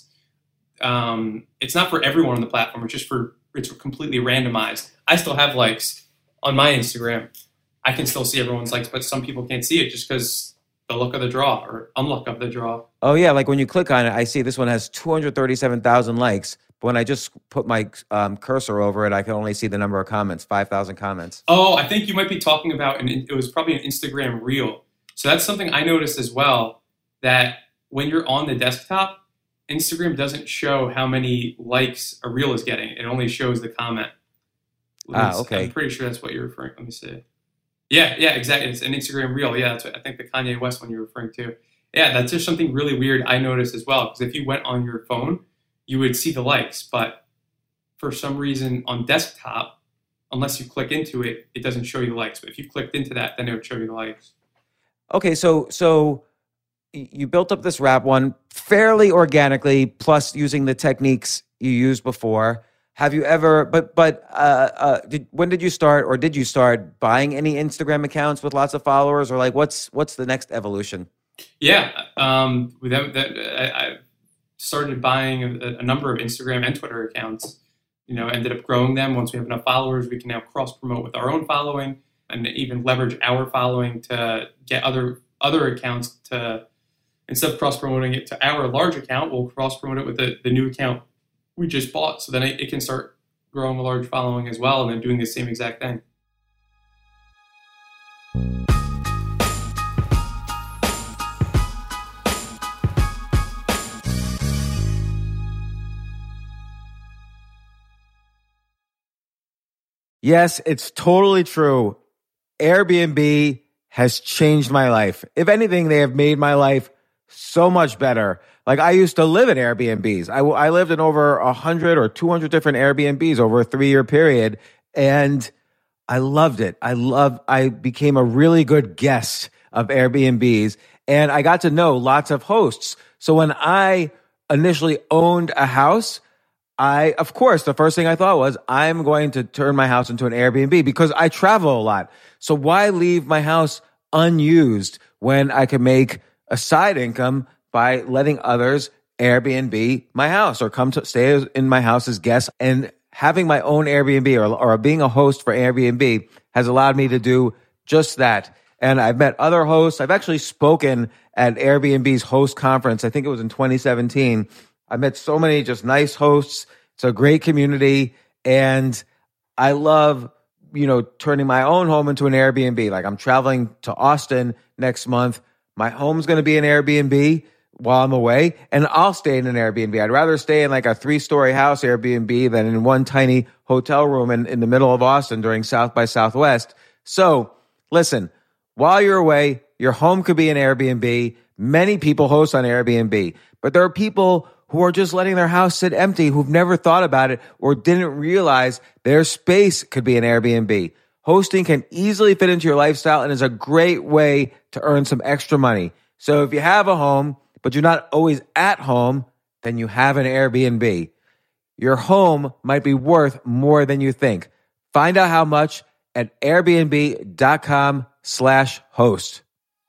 It's not for everyone on the platform. It's completely randomized. I still have likes on my Instagram. I can still see everyone's likes, but some people can't see it just because the luck of the draw or unluck of the draw. Oh yeah, like when you click on it, I see this one has 237,000 likes. But when I just put my cursor over it, I can only see the number of comments, 5,000 comments. Oh, I think you might be talking about, and it was probably an Instagram Reel. So that's something I noticed as well, that when you're on the desktop, Instagram doesn't show how many likes a Reel is getting. It only shows the comment. Okay. I'm pretty sure that's what you're referring to. Let me see. Yeah, exactly. It's an Instagram Reel. Yeah, that's what I think the Kanye West one you're referring to. Yeah, that's just something really weird I noticed as well. Because if you went on your phone, you would see the likes. But for some reason on desktop, unless you click into it, it doesn't show you the likes. But if you clicked into that, then it would show you the likes. Okay, so you built up this rap one fairly organically, plus using the techniques you used before. Have you ever? When did you start, or did you start buying any Instagram accounts with lots of followers, or like what's the next evolution? Yeah, I started buying a number of Instagram and Twitter accounts. Ended up growing them. Once we have enough followers, we can now cross promote with our own following, and even leverage our following to get other accounts to, instead of cross promoting it to our large account, we'll cross promote it with the new account we just bought. So then it can start growing a large following as well, and then doing the same exact thing. Yes, it's totally true. Airbnb has changed my life. If anything, they have made my life so much better. Like, I used to live in Airbnbs. I lived in over 100 or 200 different Airbnbs over a 3-year period, and I loved it. I became a really good guest of Airbnbs, and I got to know lots of hosts. So when I initially owned a house, of course, the first thing I thought was, I'm going to turn my house into an Airbnb because I travel a lot. So why leave my house unused when I can make a side income by letting others Airbnb my house or come to stay in my house as guests? And having my own Airbnb or being a host for Airbnb has allowed me to do just that. And I've met other hosts. I've actually spoken at Airbnb's host conference. I think it was in 2017. I met so many just nice hosts. It's a great community. And I love, turning my own home into an Airbnb. Like, I'm traveling to Austin next month. My home's going to be an Airbnb while I'm away, and I'll stay in an Airbnb. I'd rather stay in like a 3-story house Airbnb than in one tiny hotel room in the middle of Austin during South by Southwest. So listen, while you're away, your home could be an Airbnb. Many people host on Airbnb, but there are people who are just letting their house sit empty, who've never thought about it or didn't realize their space could be an Airbnb. Hosting can easily fit into your lifestyle and is a great way to earn some extra money. So if you have a home, but you're not always at home, then you have an Airbnb. Your home might be worth more than you think. Find out how much at airbnb.com/host.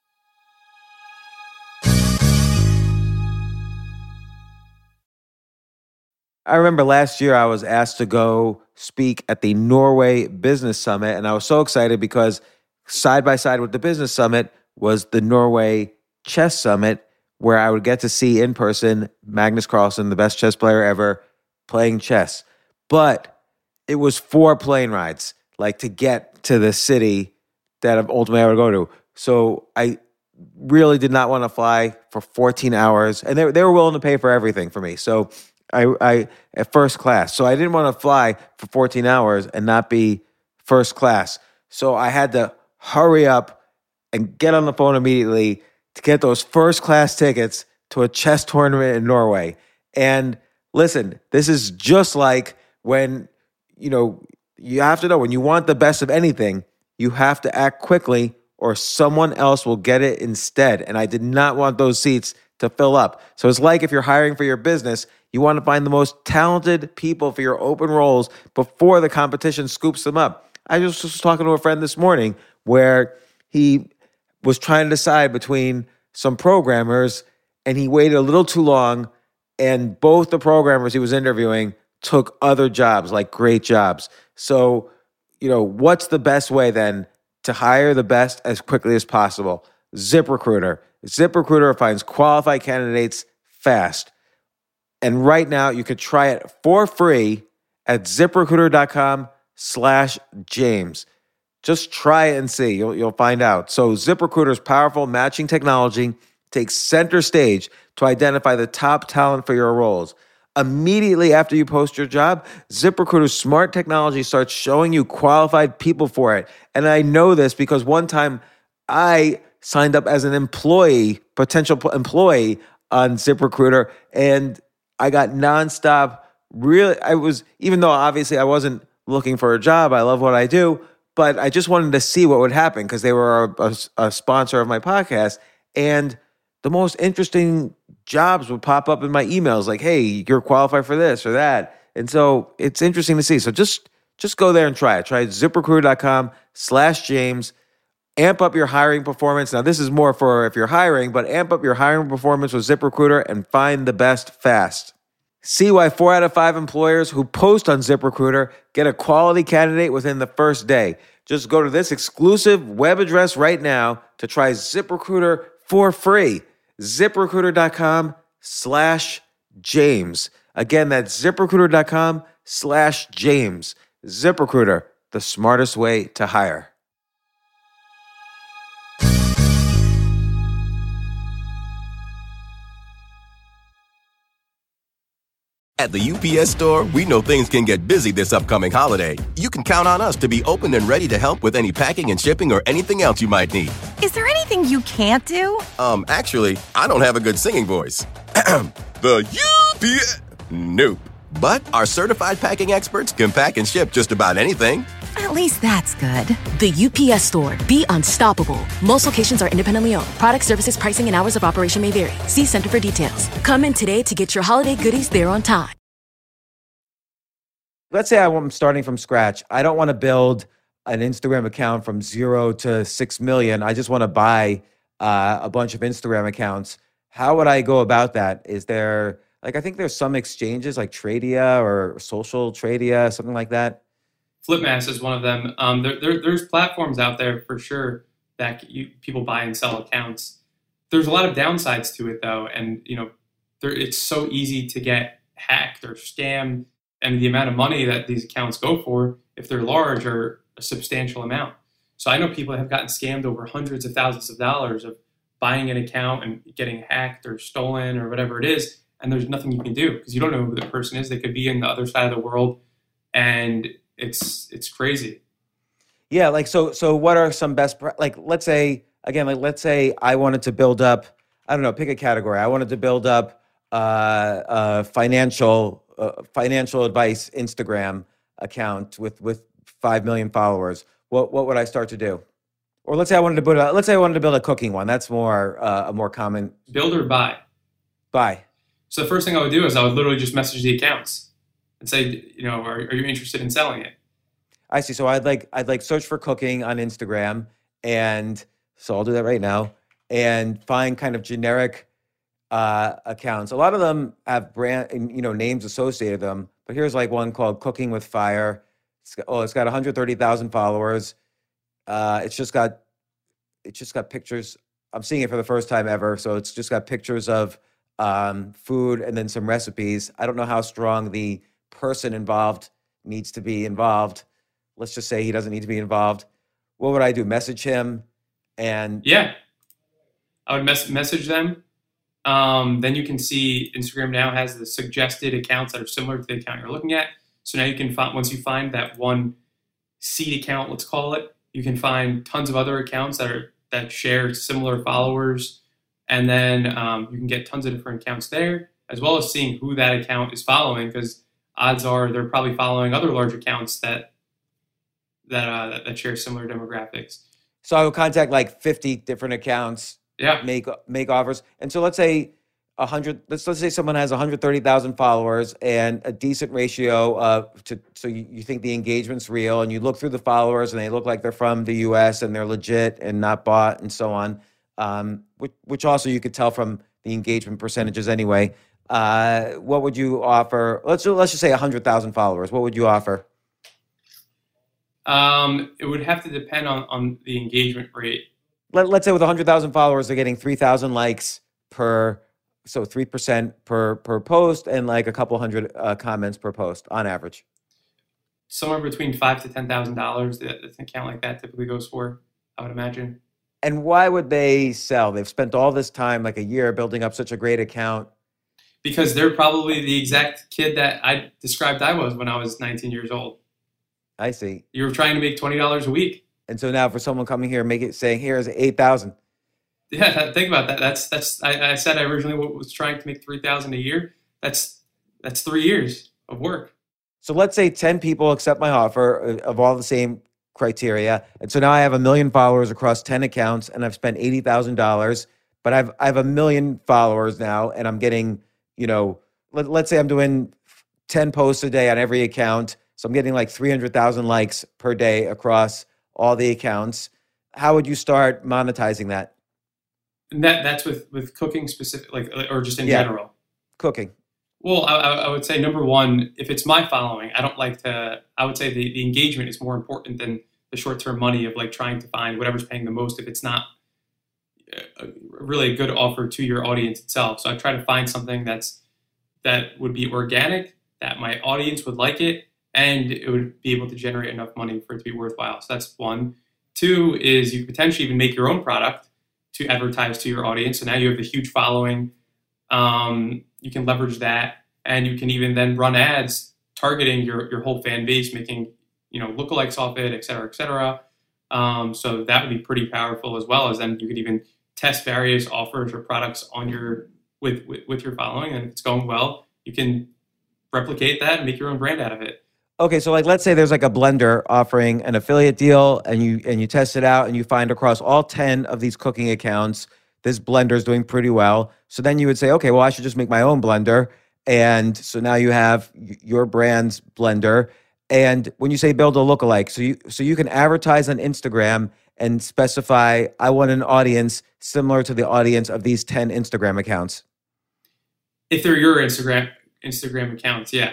I remember last year I was asked to go speak at the Norway Business Summit, and I was so excited because side by side with the Business Summit was the Norway Chess Summit, where I would get to see in person Magnus Carlsen, the best chess player ever, playing chess. But it was 4 plane rides, like to get to the city that ultimately I would go to. So I really did not want to fly for 14 hours, and they were willing to pay for everything for me. So I at first class. So I didn't want to fly for 14 hours and not be first class. So I had to hurry up and get on the phone immediately to get those first class tickets to a chess tournament in Norway. And listen, this is just like when, you have to know when you want the best of anything, you have to act quickly or someone else will get it instead. And I did not want those seats to fill up. So it's like if you're hiring for your business, you want to find the most talented people for your open roles before the competition scoops them up. I just was talking to a friend this morning where he was trying to decide between some programmers and he waited a little too long, and both the programmers he was interviewing took other jobs, like great jobs. So, what's the best way then to hire the best as quickly as possible? ZipRecruiter. ZipRecruiter finds qualified candidates fast. And right now, you could try it for free at ZipRecruiter.com/James. Just try it and see. You'll find out. So ZipRecruiter's powerful matching technology takes center stage to identify the top talent for your roles. Immediately after you post your job, ZipRecruiter's smart technology starts showing you qualified people for it. And I know this because one time I signed up as an potential employee on ZipRecruiter, and I got nonstop. Even though obviously I wasn't looking for a job, I love what I do, but I just wanted to see what would happen because they were a sponsor of my podcast. And the most interesting jobs would pop up in my emails like, hey, you're qualified for this or that. And so it's interesting to see. So just go there and try it. Try ZipRecruiter.com/James. Amp up your hiring performance. Now, this is more for if you're hiring, but amp up your hiring performance with ZipRecruiter and find the best fast. See why 4 out of 5 employers who post on ZipRecruiter get a quality candidate within the first day. Just go to this exclusive web address right now to try ZipRecruiter for free. ZipRecruiter.com/James. Again, that's ZipRecruiter.com/James. ZipRecruiter, the smartest way to hire. At the UPS Store, we know things can get busy this upcoming holiday. You can count on us to be open and ready to help with any packing and shipping or anything else you might need. Is there anything you can't do? Actually, I don't have a good singing voice. The UPS... Nope. But our certified packing experts can pack and ship just about anything. At least that's good. The UPS Store. Be unstoppable. Most locations are independently owned. Product services, pricing, and hours of operation may vary. See Center for details. Come in today to get your holiday goodies there on time. Let's say I'm starting from scratch. I don't want to build an Instagram account from 0 to 6 million. I just want to buy a bunch of Instagram accounts. How would I go about that? Is there, I think there's some exchanges like Tradia or Social Tradia, something like that. Flipmass is one of them. There's platforms out there for sure that people buy and sell accounts. There's a lot of downsides to it though, and it's so easy to get hacked or scammed, and the amount of money that these accounts go for, if they're large, are a substantial amount. So I know people have gotten scammed over hundreds of thousands of dollars of buying an account and getting hacked or stolen or whatever it is, and there's nothing you can do because you don't know who the person is. They could be in the other side of the world, and it's crazy. Yeah, so what are some best, let's say I wanted to build up, I don't know, pick a category. I wanted to build up a financial advice Instagram account with 5 million followers. What would I start to do? Or let's say I wanted to build a cooking one. That's a more common. Build or buy? Buy. So the first thing I would do is I would literally just message the accounts and say, are you interested in selling it? I see. So I'd like search for cooking on Instagram, and so I'll do that right now and find kind of generic accounts. A lot of them have brand, names associated with them. But here's like one called Cooking with Fire. It's got 130,000 followers. It's just got pictures. I'm seeing it for the first time ever. So it's just got pictures of food and then some recipes. I don't know how strong the person involved needs to be involved. Let's just say he doesn't need to be involved. What would I do? Message him and Yeah, I would message them. Then you can see Instagram now has the suggested accounts that are similar to the account you're looking at. So now you can find, once you find that one seed account, let's call it, you can find tons of other accounts that share similar followers. And then you can get tons of different accounts there, as well as seeing who that account is following, because odds are they're probably following other large accounts that share similar demographics. so I would contact like 50 different accounts, Yeah. make offers. And so let's say let's say someone has 130,000 followers and a decent ratio so you think the engagement's real, and you look through the followers and they look like they're from the US and they're legit and not bought and so on. Which also you could tell from the engagement percentages anyway. What would you offer? Let's just say 100,000 followers. What would you offer? It would have to depend on the engagement rate. Let's say with 100,000 followers, they're getting 3,000 likes so 3% per post, and like a couple hundred comments per post on average. Somewhere between $5,000 to $10,000 that an account like that typically goes for, I would imagine. And why would they sell? They've spent all this time, like a year, building up such a great account. Because they're probably the exact kid that I described I was when I was 19 years old. I see. You were trying to make $20 a week. And so now for someone coming here, saying, here's 8,000. Yeah, think about that. That's. I said I originally was trying to make $3,000 a year. That's 3 years of work. So let's say 10 people accept my offer of all the same criteria. And so now I have 1 million followers across 10 accounts, and I've spent $80,000, but I have 1 million followers now, and I'm getting, let's say I'm doing 10 posts a day on every account. So I'm getting like 300,000 likes per day across all the accounts. How would you start monetizing that? And that's with cooking specific, or just in general? Cooking. Well, I would say number one, if it's my following, I would say the engagement is more important than the short-term money of like trying to find whatever's paying the most if it's not really a good offer to your audience itself. So I try to find something that would be organic, that my audience would like it, and it would be able to generate enough money for it to be worthwhile. So that's one. Two is you potentially even make your own product to advertise to your audience. So now you have a huge following. You can leverage that, and you can even then run ads targeting your whole fan base, making lookalikes off it, et cetera, et cetera. So that would be pretty powerful, as well as then you could even test various offers or products on with your following, and if it's going well, you can replicate that and make your own brand out of it. Okay, so like let's say there's like a blender offering an affiliate deal, and you test it out, and you find across all 10 of these cooking accounts, this blender is doing pretty well. So then you would say, okay, well, I should just make my own blender. And so now you have your brand's blender. And when you say build a lookalike, so you can advertise on Instagram and specify, I want an audience similar to the audience of these 10 Instagram accounts. If they're your Instagram accounts, yeah.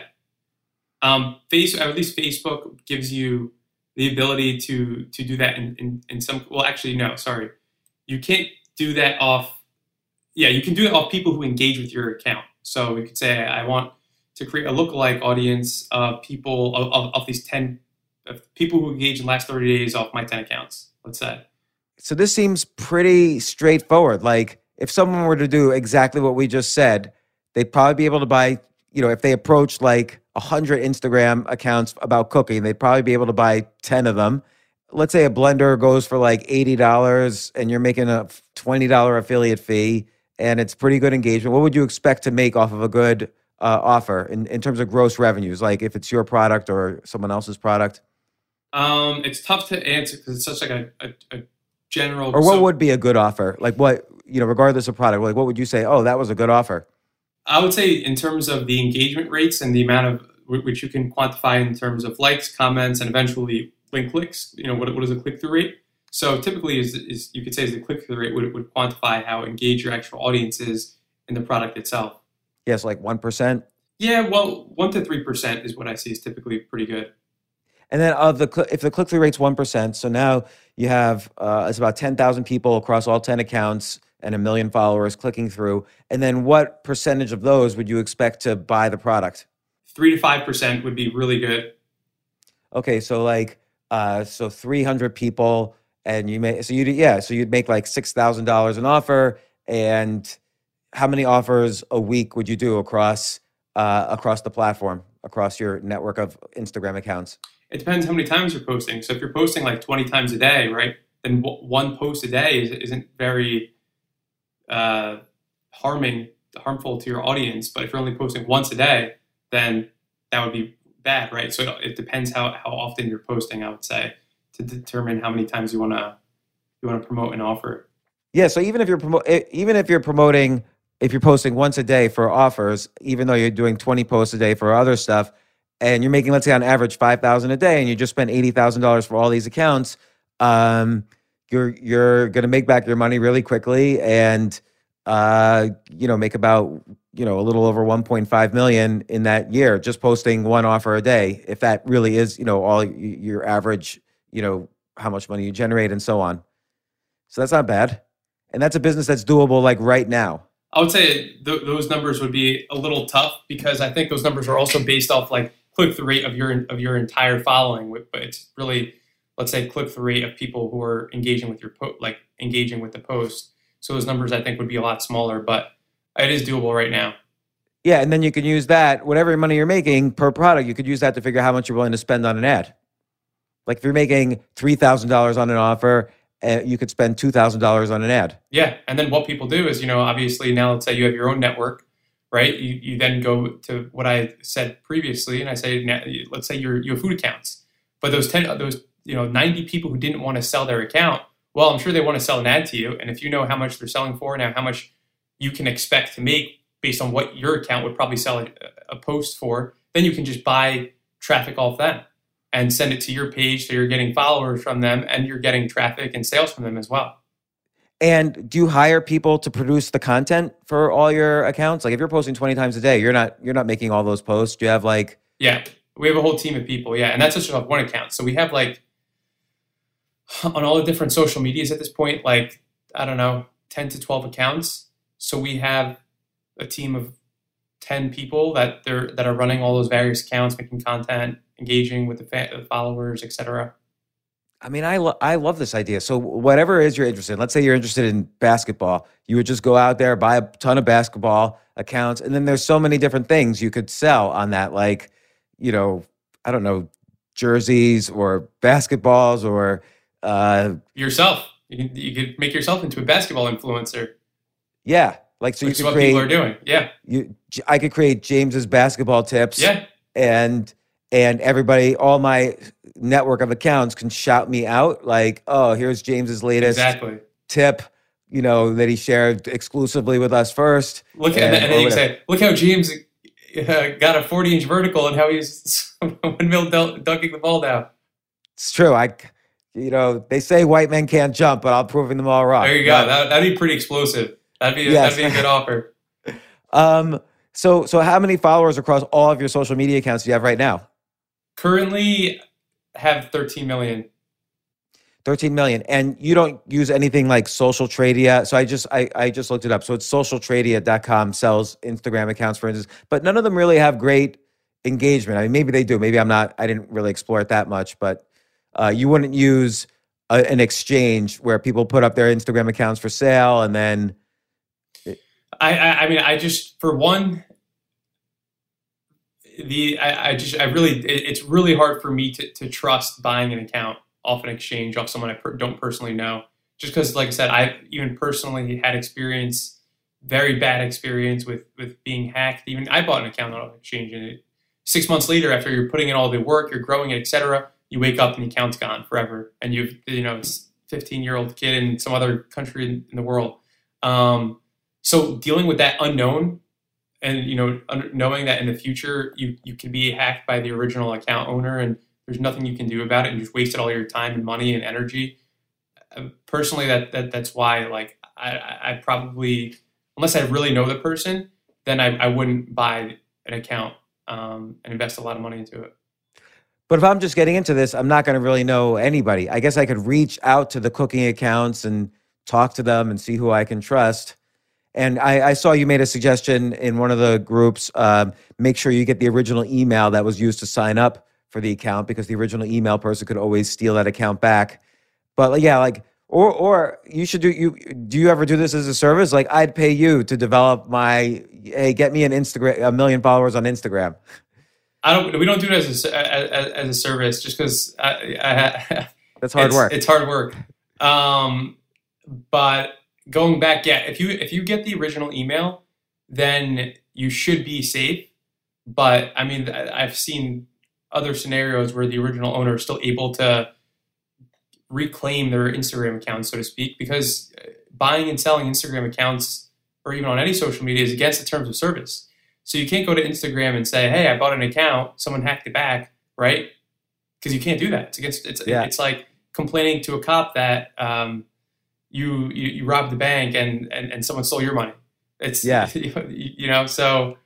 At least Facebook gives you the ability to do that in some. Well, actually, no, sorry, you can't do that off. Yeah, you can do it off people who engage with your account. So you could say, I want to create a lookalike audience of people of these 10 people who engage in the last 30 days off my 10 accounts. Let's say. So this seems pretty straightforward. Like if someone were to do exactly what we just said, they'd probably be able to buy. If they approach like 100 Instagram accounts about cooking, they'd probably be able to buy 10 of them. Let's say a blender goes for like $80 and you're making a $20 affiliate fee and it's pretty good engagement. What would you expect to make off of a good offer in terms of gross revenues? Like if it's your product or someone else's product? It's tough to answer because it's such like a general. Or what would be a good offer? Like what, regardless of product, like what would you say? Oh, that was a good offer. I would say in terms of the engagement rates and the amount of which you can quantify in terms of likes, comments, and eventually link clicks. What is a click-through rate? So typically, is you could say is the click-through rate would quantify how engaged your actual audience is in the product itself. Yes, like 1%. Yeah, well, 1 to 3% is what I see is typically pretty good. And then if the click-through rate's 1%, so now you have it's about 10,000 people across all 10 accounts and 1 million followers clicking through. And then what percentage of those would you expect to buy the product? 3 to 5% would be really good. Okay, so like so 300 people, and you'd make like $6,000 an offer. And how many offers a week would you do across the platform, across your network of Instagram accounts? It depends how many times you're posting. So if you're posting like 20 times a day, right, then one post a day isn't very harmful to your audience. But if you're only posting once a day, then that would be bad, right? So it depends how often you're posting, I would say, to determine how many times you want to promote an offer. Yeah. So even if you're promoting, if you're posting once a day for offers, even though you're doing 20 posts a day for other stuff, and you're making, let's say on average, $5,000 a day, and you just spent $80,000 for all these accounts, you're going to make back your money really quickly, and make about a little over 1.5 million in that year just posting one offer a day. If that really is all your average, how much money you generate and so on. So that's not bad, and that's a business that's doable like right now. I would say those numbers would be a little tough because I think those numbers are also based off like click-through rate of your entire following. But it's really, let's say, click-through rate of people who are engaging with engaging with the post. So those numbers I think would be a lot smaller, but it is doable right now. Yeah, and then you can use that, whatever money you're making per product, you could use that to figure out how much you're willing to spend on an ad. Like if you're making $3,000 on an offer, you could spend $2,000 on an ad. Yeah, and then what people do is, obviously now let's say you have your own network, right? You then go to what I said previously, and I say, let's say you have food accounts, but those 90 people who didn't want to sell their account, well, I'm sure they want to sell an ad to you, and if you know how much they're selling for now, how much you can expect to make based on what your account would probably sell a post for, then you can just buy traffic off them and send it to your page, so you're getting followers from them and you're getting traffic and sales from them as well. And do you hire people to produce the content for all your accounts? Like if you're posting 20 times a day, you're not making all those posts. Do you have like... Yeah, we have a whole team of people. Yeah, and that's just off one account. So we have like on all the different social medias at this point, like, I don't know, 10 to 12 accounts. So we have a team of 10 people that are running all those various accounts, making content, engaging with the followers, etc. I mean, I love this idea. So whatever it is you're interested in, let's say you're interested in basketball, you would just go out there, buy a ton of basketball accounts, and then there's so many different things you could sell on that, like, I don't know, jerseys or basketballs or... yourself. You could make yourself into a basketball influencer. Yeah. Like, so which you is could what people are doing. Yeah. I could create James's basketball tips. Yeah. And everybody, all my network of accounts can shout me out like, oh, here's James's latest tip, that he shared exclusively with us first. And then you can say, look how James got a 40-inch vertical and how he's windmill dunking the ball down. It's true. They say white men can't jump, but I'm proving them all wrong. There you go. That'd be pretty explosive. That'd be a good offer. So how many followers across all of your social media accounts do you have right now? Currently have 13 million. 13 million. And you don't use anything like Social Tradia. So I just looked it up. So it's socialtradia.com sells Instagram accounts, for instance, but none of them really have great engagement. I mean, maybe they do. Maybe I didn't really explore it that much, but you wouldn't use an exchange where people put up their Instagram accounts for sale and then... it's really hard for me to trust buying an account off an exchange, off someone I don't personally know. Just because, like I said, I even personally had very bad experience with being hacked. Even I bought an account on an exchange, and 6 months later, after you're putting in all the work, you're growing it, etc., you wake up and the account's gone forever, and you've 15-year-old kid in some other country in the world. So dealing with that unknown and knowing that in the future you can be hacked by the original account owner and there's nothing you can do about it, and you just wasted all your time and money and energy. Personally, that's why, like, I probably, unless I really know the person, then I wouldn't buy an account and invest a lot of money into it. But if I'm just getting into this, I'm not going to really know anybody. I guess I could reach out to the cooking accounts and talk to them and see who I can trust. And I saw you made a suggestion in one of the groups, make sure you get the original email that was used to sign up for the account, because the original email person could always steal that account back. But yeah, like, or you should do you ever do this as a service? Like, I'd pay you to develop hey, get me a million followers on Instagram. We don't do it as a service, just because that's hard work. It's hard work. But going back, yeah, if you get the original email, then you should be safe. But I mean, I've seen other scenarios where the original owner is still able to reclaim their Instagram account, so to speak, because buying and selling Instagram accounts, or even on any social media, is against the terms of service. So you can't go to Instagram and say, "Hey, I bought an account, someone hacked it back," right? Because you can't do that. It's like complaining to a cop that you robbed the bank and someone stole your money. It's so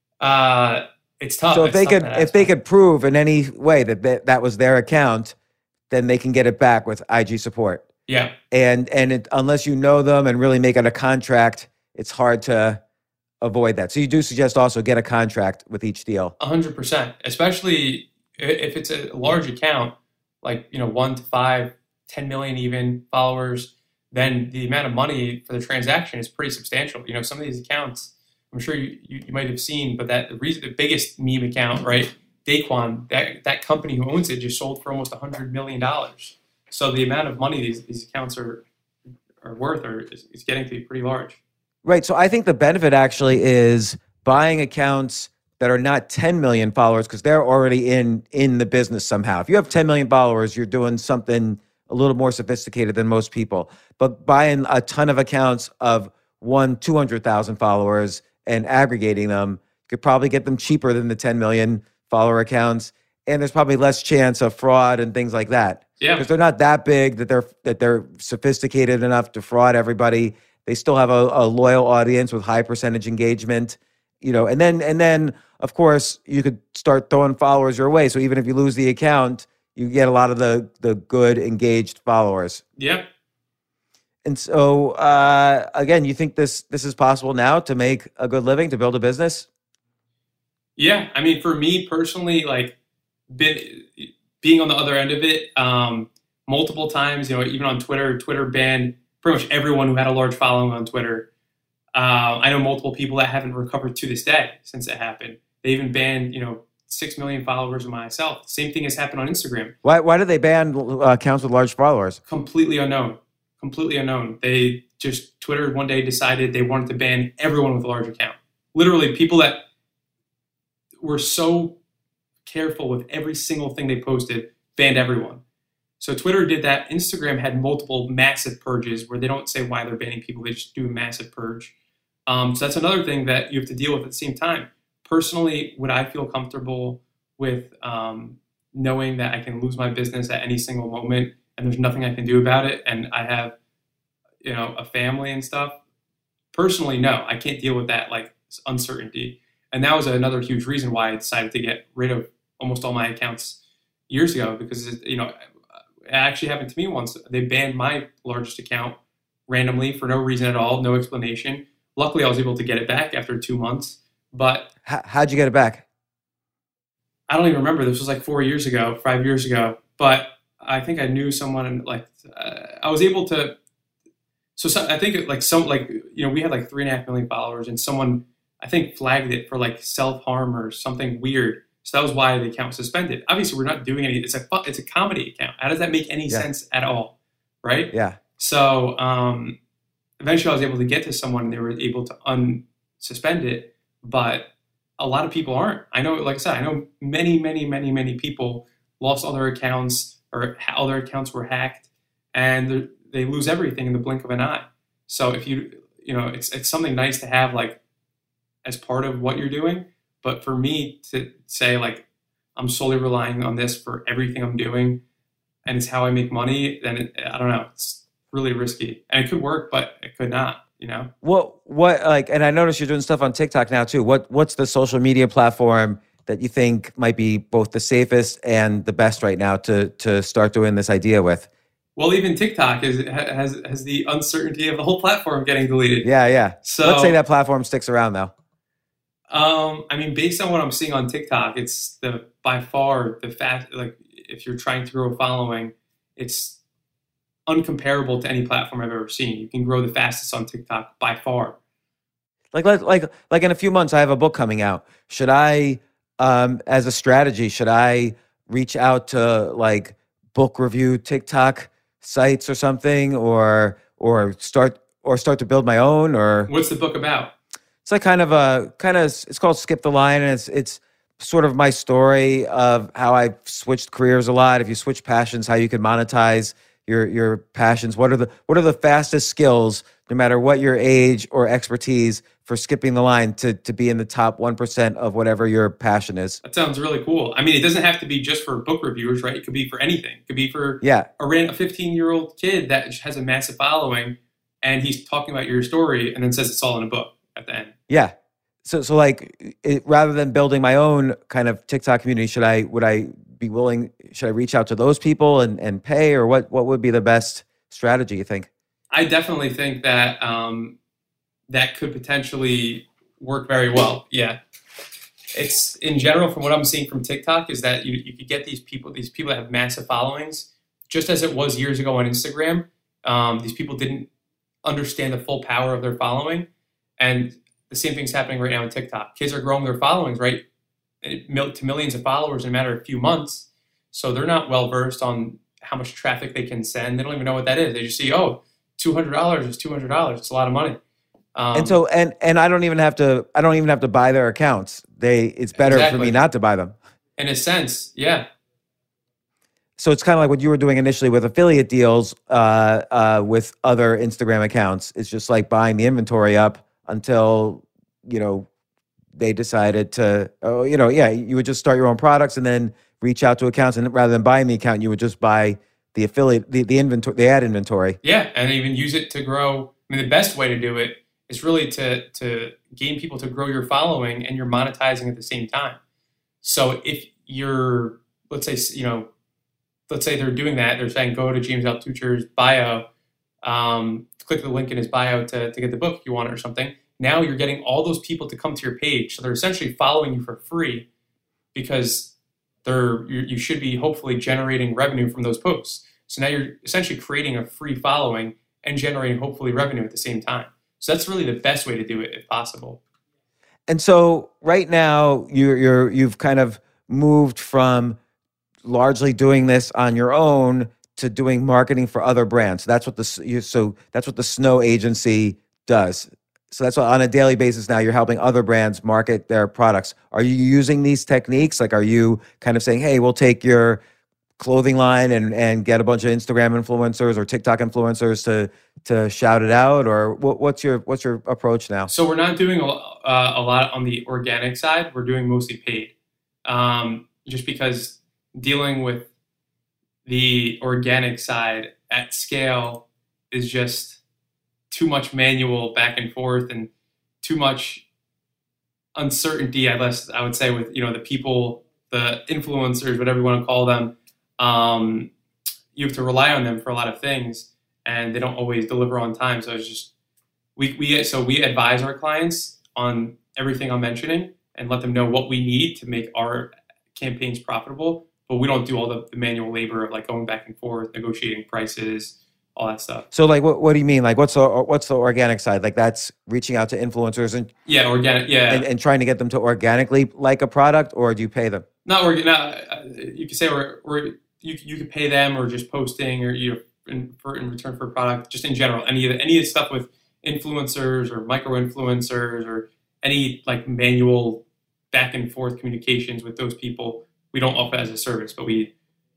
it's tough. So if they could prove in any way that was their account, then they can get it back with IG support. Yeah. And unless you know them and really make it a contract, it's hard to avoid that. So you do suggest also get a contract with each deal. 100%, especially if it's a large account, like 1 to 5, 10 million even followers, then the amount of money for the transaction is pretty substantial. Some of these accounts, I'm sure you might have seen, but the biggest meme account, right? Daquan, that company who owns it just sold for almost $100 million. So the amount of money these accounts are worth is getting to be pretty large. Right. So I think the benefit actually is buying accounts that are not 10 million followers, because they're already in the business somehow. If you have 10 million followers, you're doing something a little more sophisticated than most people. But buying a ton of accounts of 200,000 followers and aggregating them, you could probably get them cheaper than the 10 million follower accounts. And there's probably less chance of fraud and things like that. Yeah. Because they're not that big that they're sophisticated enough to fraud everybody. They still have a loyal audience with high percentage engagement, and then of course you could start throwing followers your way. So even if you lose the account, you get a lot of the good engaged followers. Yeah. And so again, you think this is possible now to make a good living, to build a business? Yeah, I mean, for me personally, like being on the other end of it, multiple times, even on Twitter banned pretty much everyone who had a large following on Twitter. I know multiple people that haven't recovered to this day since it happened. They even banned, 6 million followers of myself. Same thing has happened on Instagram. Why did they ban accounts with large followers? Completely unknown. They just, Twitter one day decided they wanted to ban everyone with a large account. Literally, people that were so careful with every single thing they posted, banned everyone. So Twitter did that. Instagram had multiple massive purges where they don't say why they're banning people. They just do a massive purge. So that's another thing that you have to deal with at the same time. Personally, would I feel comfortable with knowing that I can lose my business at any single moment and there's nothing I can do about it, and I have, a family and stuff? Personally, no, I can't deal with that uncertainty. And that was another huge reason why I decided to get rid of almost all my accounts years ago, because it actually happened to me once. They banned my largest account randomly for no reason at all, no explanation. Luckily, I was able to get it back after 2 months. But how'd you get it back? I don't even remember. This was 5 years ago. But I think I knew someone. I was able to. I think we had 3.5 million followers, and someone, I think, flagged it for self-harm or something weird. So that was why the account was suspended. Obviously, we're not doing anything. It's a comedy account. How does that make any sense at all? Right? Yeah. So eventually I was able to get to someone and they were able to unsuspend it. But a lot of people aren't. I know, like I said, I know many, many, many, many people lost all their accounts, or all their accounts were hacked, and they lose everything in the blink of an eye. So if it's something nice to have as part of what you're doing. But for me to say like, I'm solely relying on this for everything I'm doing and it's how I make money, then I don't know. It's really risky. And it could work, but it could not, you know? What like, and I noticed you're doing stuff on TikTok now too. What's the social media platform that you think might be both the safest and the best right now to start doing this idea with? Well, even TikTok has the uncertainty of the whole platform getting deleted. Yeah. So let's say that platform sticks around though. I mean, based on what I'm seeing on TikTok, it's by far the fast. Like, if you're trying to grow a following, it's uncomparable to any platform I've ever seen. You can grow the fastest on TikTok by far. Like in a few months, I have a book coming out. Should I, as a strategy, should I reach out to like book review TikTok sites or something, or start to build my own? Or what's the book about? It's like it's called Skip the Line, and it's sort of my story of how I switched careers a lot. If you switch passions, how you can monetize your passions. What are the fastest skills, no matter what your age or expertise, for skipping the line to be in the top 1% of whatever your passion is? That sounds really cool. I mean, it doesn't have to be just for book reviewers, right? It could be for anything. It could be for a 15-year-old kid that has a massive following, and he's talking about your story and then says it's all in a book at the end. Yeah. So like, rather than building my own kind of TikTok community, should I reach out to those people and pay, or what would be the best strategy, you think? I definitely think that that could potentially work very well. Yeah. It's in general, from what I'm seeing from TikTok, is that you could get these people that have massive followings, just as it was years ago on Instagram. These people didn't understand the full power of their following. And the same thing's happening right now on TikTok. Kids are growing their followings, right, to millions of followers in a matter of a few months. So they're not well versed on how much traffic they can send. They don't even know what that is. They just see, $200 is $200. It's a lot of money. And I don't even have to buy their accounts. It's better for me not to buy them. In a sense, yeah. So it's kind of like what you were doing initially with affiliate deals with other Instagram accounts. It's just like buying the inventory up until, they decided to, you would just start your own products and then reach out to accounts, and rather than buying the account, you would just buy the affiliate, the inventory, the ad inventory. Yeah, and even use it to grow. I mean, the best way to do it is really to gain people to grow your following, and you're monetizing at the same time. So if you're, let's say they're doing that, they're saying, go to James Altucher's bio, click the link in his bio to get the book if you want it or something. Now you're getting all those people to come to your page. So they're essentially following you for free, because you should be hopefully generating revenue from those posts. So now you're essentially creating a free following and generating hopefully revenue at the same time. So that's really the best way to do it if possible. And so right now you've kind of moved from largely doing this on your own to doing marketing for other brands. That's what the Snow Agency does. So that's what, on a daily basis now, you're helping other brands market their products. Are you using these techniques? Like, are you kind of saying, hey, we'll take your clothing line and get a bunch of Instagram influencers or TikTok influencers to shout it out? Or what's your approach now? So we're not doing a lot on the organic side. We're doing mostly paid, just because dealing with the organic side at scale is just too much manual back and forth and too much uncertainty, I would say, with the people, the influencers, whatever you want to call them. You have to rely on them for a lot of things, and they don't always deliver on time. So it's just we advise our clients on everything I'm mentioning and let them know what we need to make our campaigns profitable. But we don't do all the manual labor of like going back and forth, negotiating prices, all that stuff. So like, what do you mean? Like, what's the organic side? Like, that's reaching out to influencers and organic, and trying to get them to organically like a product, or do you pay them? You could say you could pay them, or just posting, or in return for a product. Just in general, any of the stuff with influencers or micro influencers or any like manual back and forth communications with those people, we don't offer as a service, but we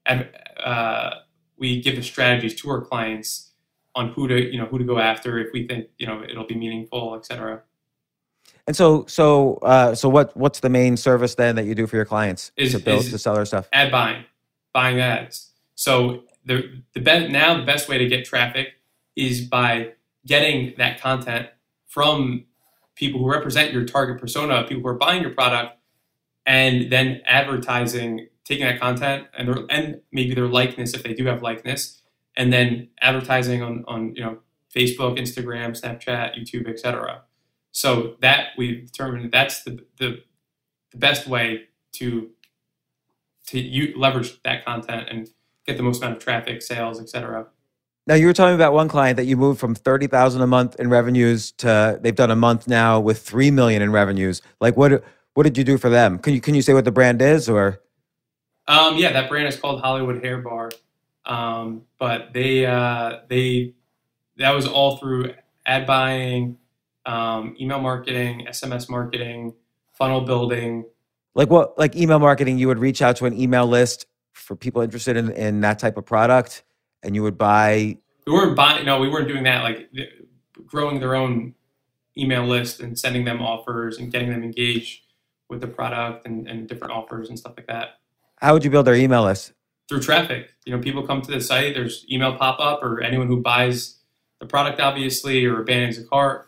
give the strategies to our clients on who to go after if we think it'll be meaningful, etc. And so what's the main service then that you do for your clients to sell their stuff? Ad buying ads. So the best way to get traffic is by getting that content from people who represent your target persona, people who are buying your product, and then advertising, taking that content and maybe their likeness if they do have likeness, and then advertising on Facebook, Instagram, Snapchat, YouTube, etc. So that we've determined that's the best way to leverage that content and get the most amount of traffic, sales, etc. Now, you were telling me about one client that you moved from $30,000 a month in revenues to they've done a month now with $3 million in revenues. Like, what did you do for them? Can you say what the brand is, or? Yeah, that brand is called Hollywood Hair Bar. But that was all through ad buying, email marketing, SMS marketing, funnel building. Like email marketing, you would reach out to an email list for people interested in that type of product, and you would buy. We weren't doing that. Like growing their own email list and sending them offers and getting them engaged with the product and different offers and stuff like that. How would you build their email list? Through traffic. People come to the site, there's email pop up, or anyone who buys the product, obviously, or abandons a cart.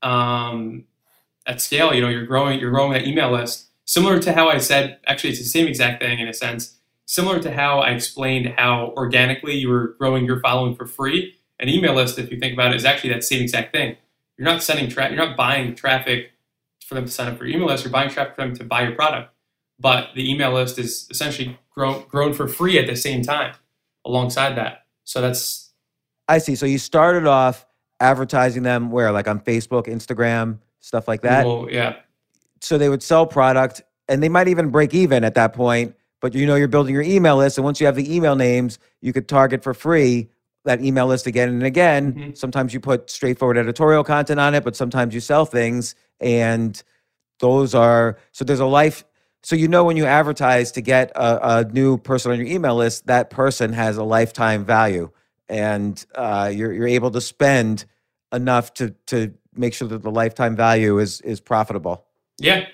At scale, you're growing that email list. Similar to how I said, actually, it's the same exact thing in a sense. Similar to how I explained how organically you were growing your following for free. An email list, if you think about it, is actually that same exact thing. You're not you're not buying traffic for them to sign up for your email list. You're buying traffic for them to buy your product. But the email list is essentially grown for free at the same time alongside that. So that's... I see. So you started off advertising them where? Like on Facebook, Instagram, stuff like that? Well, yeah. So they would sell product, and they might even break even at that point, but you're building your email list, and once you have the email names, you could target for free that email list again and again. Mm-hmm. Sometimes you put straightforward editorial content on it, but sometimes you sell things, and those are... So there's a life... So when you advertise to get a new person on your email list, that person has a lifetime value, and you're able to spend enough to make sure that the lifetime value is profitable. Yeah.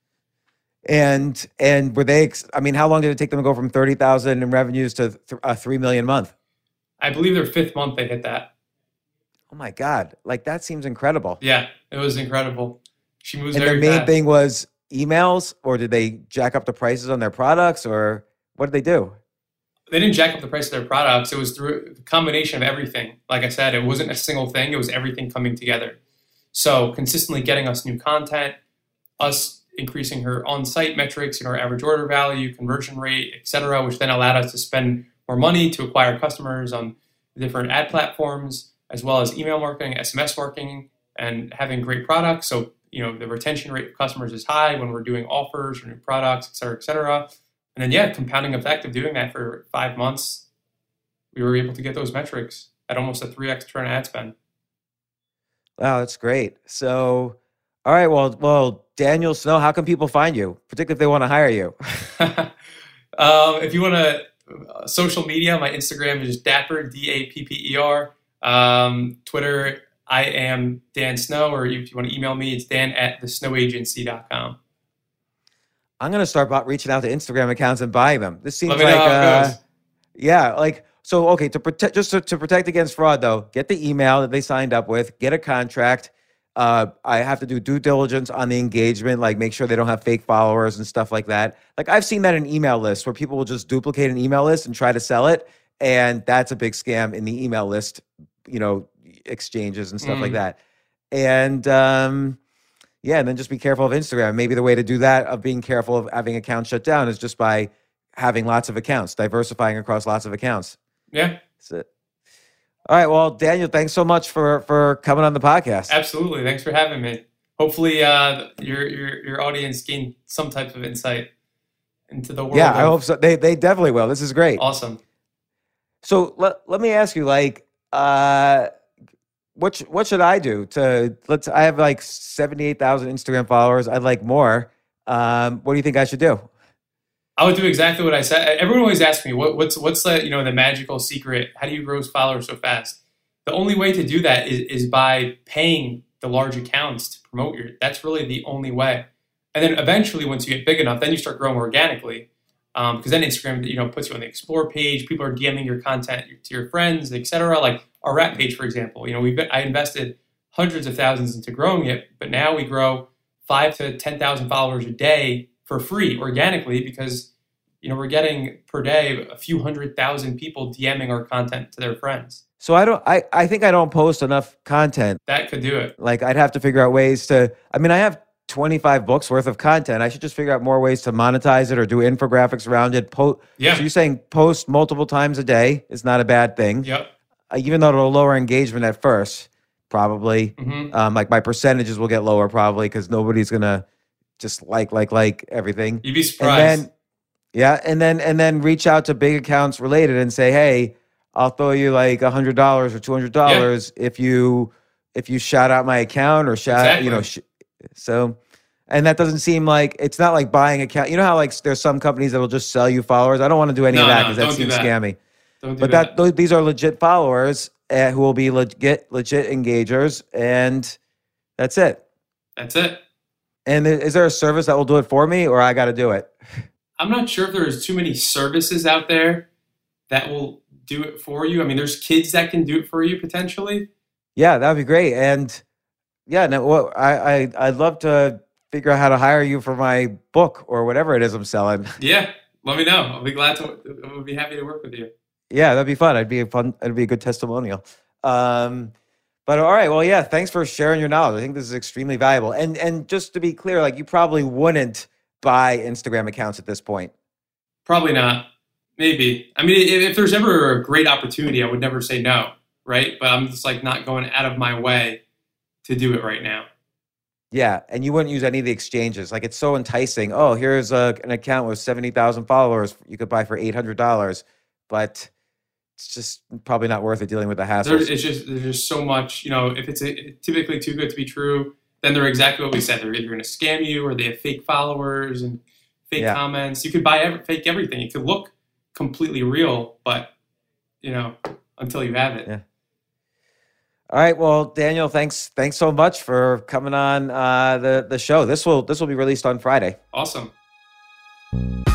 And were they? I mean, how long did it take them to go from 30,000 in revenues to $3 million a month? I believe their 5th month they hit that. Oh my God! Like, that seems incredible. Yeah, it was incredible. She moves. And very their main fast. thing was emails, or did they jack up the prices on their products, or what did they do? They didn't jack up the price of their products. It was through a combination of everything. Like I said, it wasn't a single thing. It was everything coming together. So consistently getting us new content, us increasing her on-site metrics, our average order value, conversion rate, et cetera, which then allowed us to spend more money to acquire customers on different ad platforms, as well as email marketing, SMS marketing, and having great products. So the retention rate of customers is high when we're doing offers or new products, et cetera, et cetera. And then, compounding effect of doing that for 5 months, we were able to get those metrics at almost a 3x return on ad spend. Wow, that's great. So, all right, well, Daniel Snow, how can people find you, particularly if they want to hire you? If you want to, social media, my Instagram is Dapper, Dapper. Twitter, I am Dan Snow, or if you want to email me, it's dan@thesnowagency.com. I'm going to start reaching out to Instagram accounts and buying them. This seems Let me know how it goes. Yeah, so okay, to protect against fraud though, get the email that they signed up with, get a contract. I have to do due diligence on the engagement, like make sure they don't have fake followers and stuff like that. Like, I've seen that in email lists where people will just duplicate an email list and try to sell it, and that's a big scam in the email list, exchanges and stuff like that. And and then just be careful of Instagram. Maybe the way to do that, of being careful of having accounts shut down, is just by having lots of accounts, diversifying across lots of accounts. Yeah. That's it. All right. Well, Daniel, thanks so much for coming on the podcast. Absolutely. Thanks for having me. Hopefully your audience gained some type of insight into the world. Yeah, I hope so. They definitely will. This is great. Awesome. So let me ask you, what should I do I have like 78,000 Instagram followers. I'd like more. What do you think I should do? I would do exactly what I said. Everyone always asks me, what's the, the magical secret? How do you grow followers so fast? The only way to do that is by paying the large accounts to promote that's really the only way. And then eventually, once you get big enough, then you start growing organically. Because then Instagram, puts you on the explore page. People are DMing your content to your friends, etc. Like our rap page, for example. I invested hundreds of thousands into growing it, but now we grow 5,000 to 10,000 followers a day for free organically because we're getting per day a few 100,000 people DMing our content to their friends. So I think I don't post enough content. That could do it. Like I'd have to figure out ways to. I mean, I have 25 books worth of content. I should just figure out more ways to monetize it or do infographics around it. Yeah. So you're saying post multiple times a day is not a bad thing. Yep. Even though it'll lower engagement at first, probably. Mm-hmm. Like my percentages will get lower probably because nobody's gonna just like everything. You'd be surprised. And then reach out to big accounts related and say, hey, I'll throw you like $100 or $200 if you shout out my account or shout so, and that doesn't seem like, it's not like buying account. You know how like there's some companies that will just sell you followers? I don't want to do any of that because that seems scammy. But these are legit followers who will be legit engagers, and that's it. That's it. And is there a service that will do it for me, or I got to do it? I'm not sure if there's too many services out there that will do it for you. I mean, there's kids that can do it for you potentially. Yeah, that would be great. And yeah, no, I'd love to figure out how to hire you for my book or whatever it is I'm selling. Yeah, let me know. I'll be I'll be happy to work with you. Yeah, that'd be fun. It'd be a good testimonial. But all right, well, yeah, thanks for sharing your knowledge. I think this is extremely valuable. And just to be clear, like you probably wouldn't buy Instagram accounts at this point. Probably not. Maybe. I mean, if there's ever a great opportunity, I would never say no, right? But I'm just like not going out of my way to do it right now. Yeah, and you wouldn't use any of the exchanges. Like it's so enticing. Oh, here's an account with 70,000 followers you could buy for $800, but it's just probably not worth it dealing with the hassle. There's just so much, if it's typically too good to be true, then they're exactly what we said. They're either going to scam you or they have fake followers and fake comments. You could buy fake everything. It could look completely real, but until you have it. Yeah. All right. Well, Daniel, thanks so much for coming on the show. This will be released on Friday. Awesome.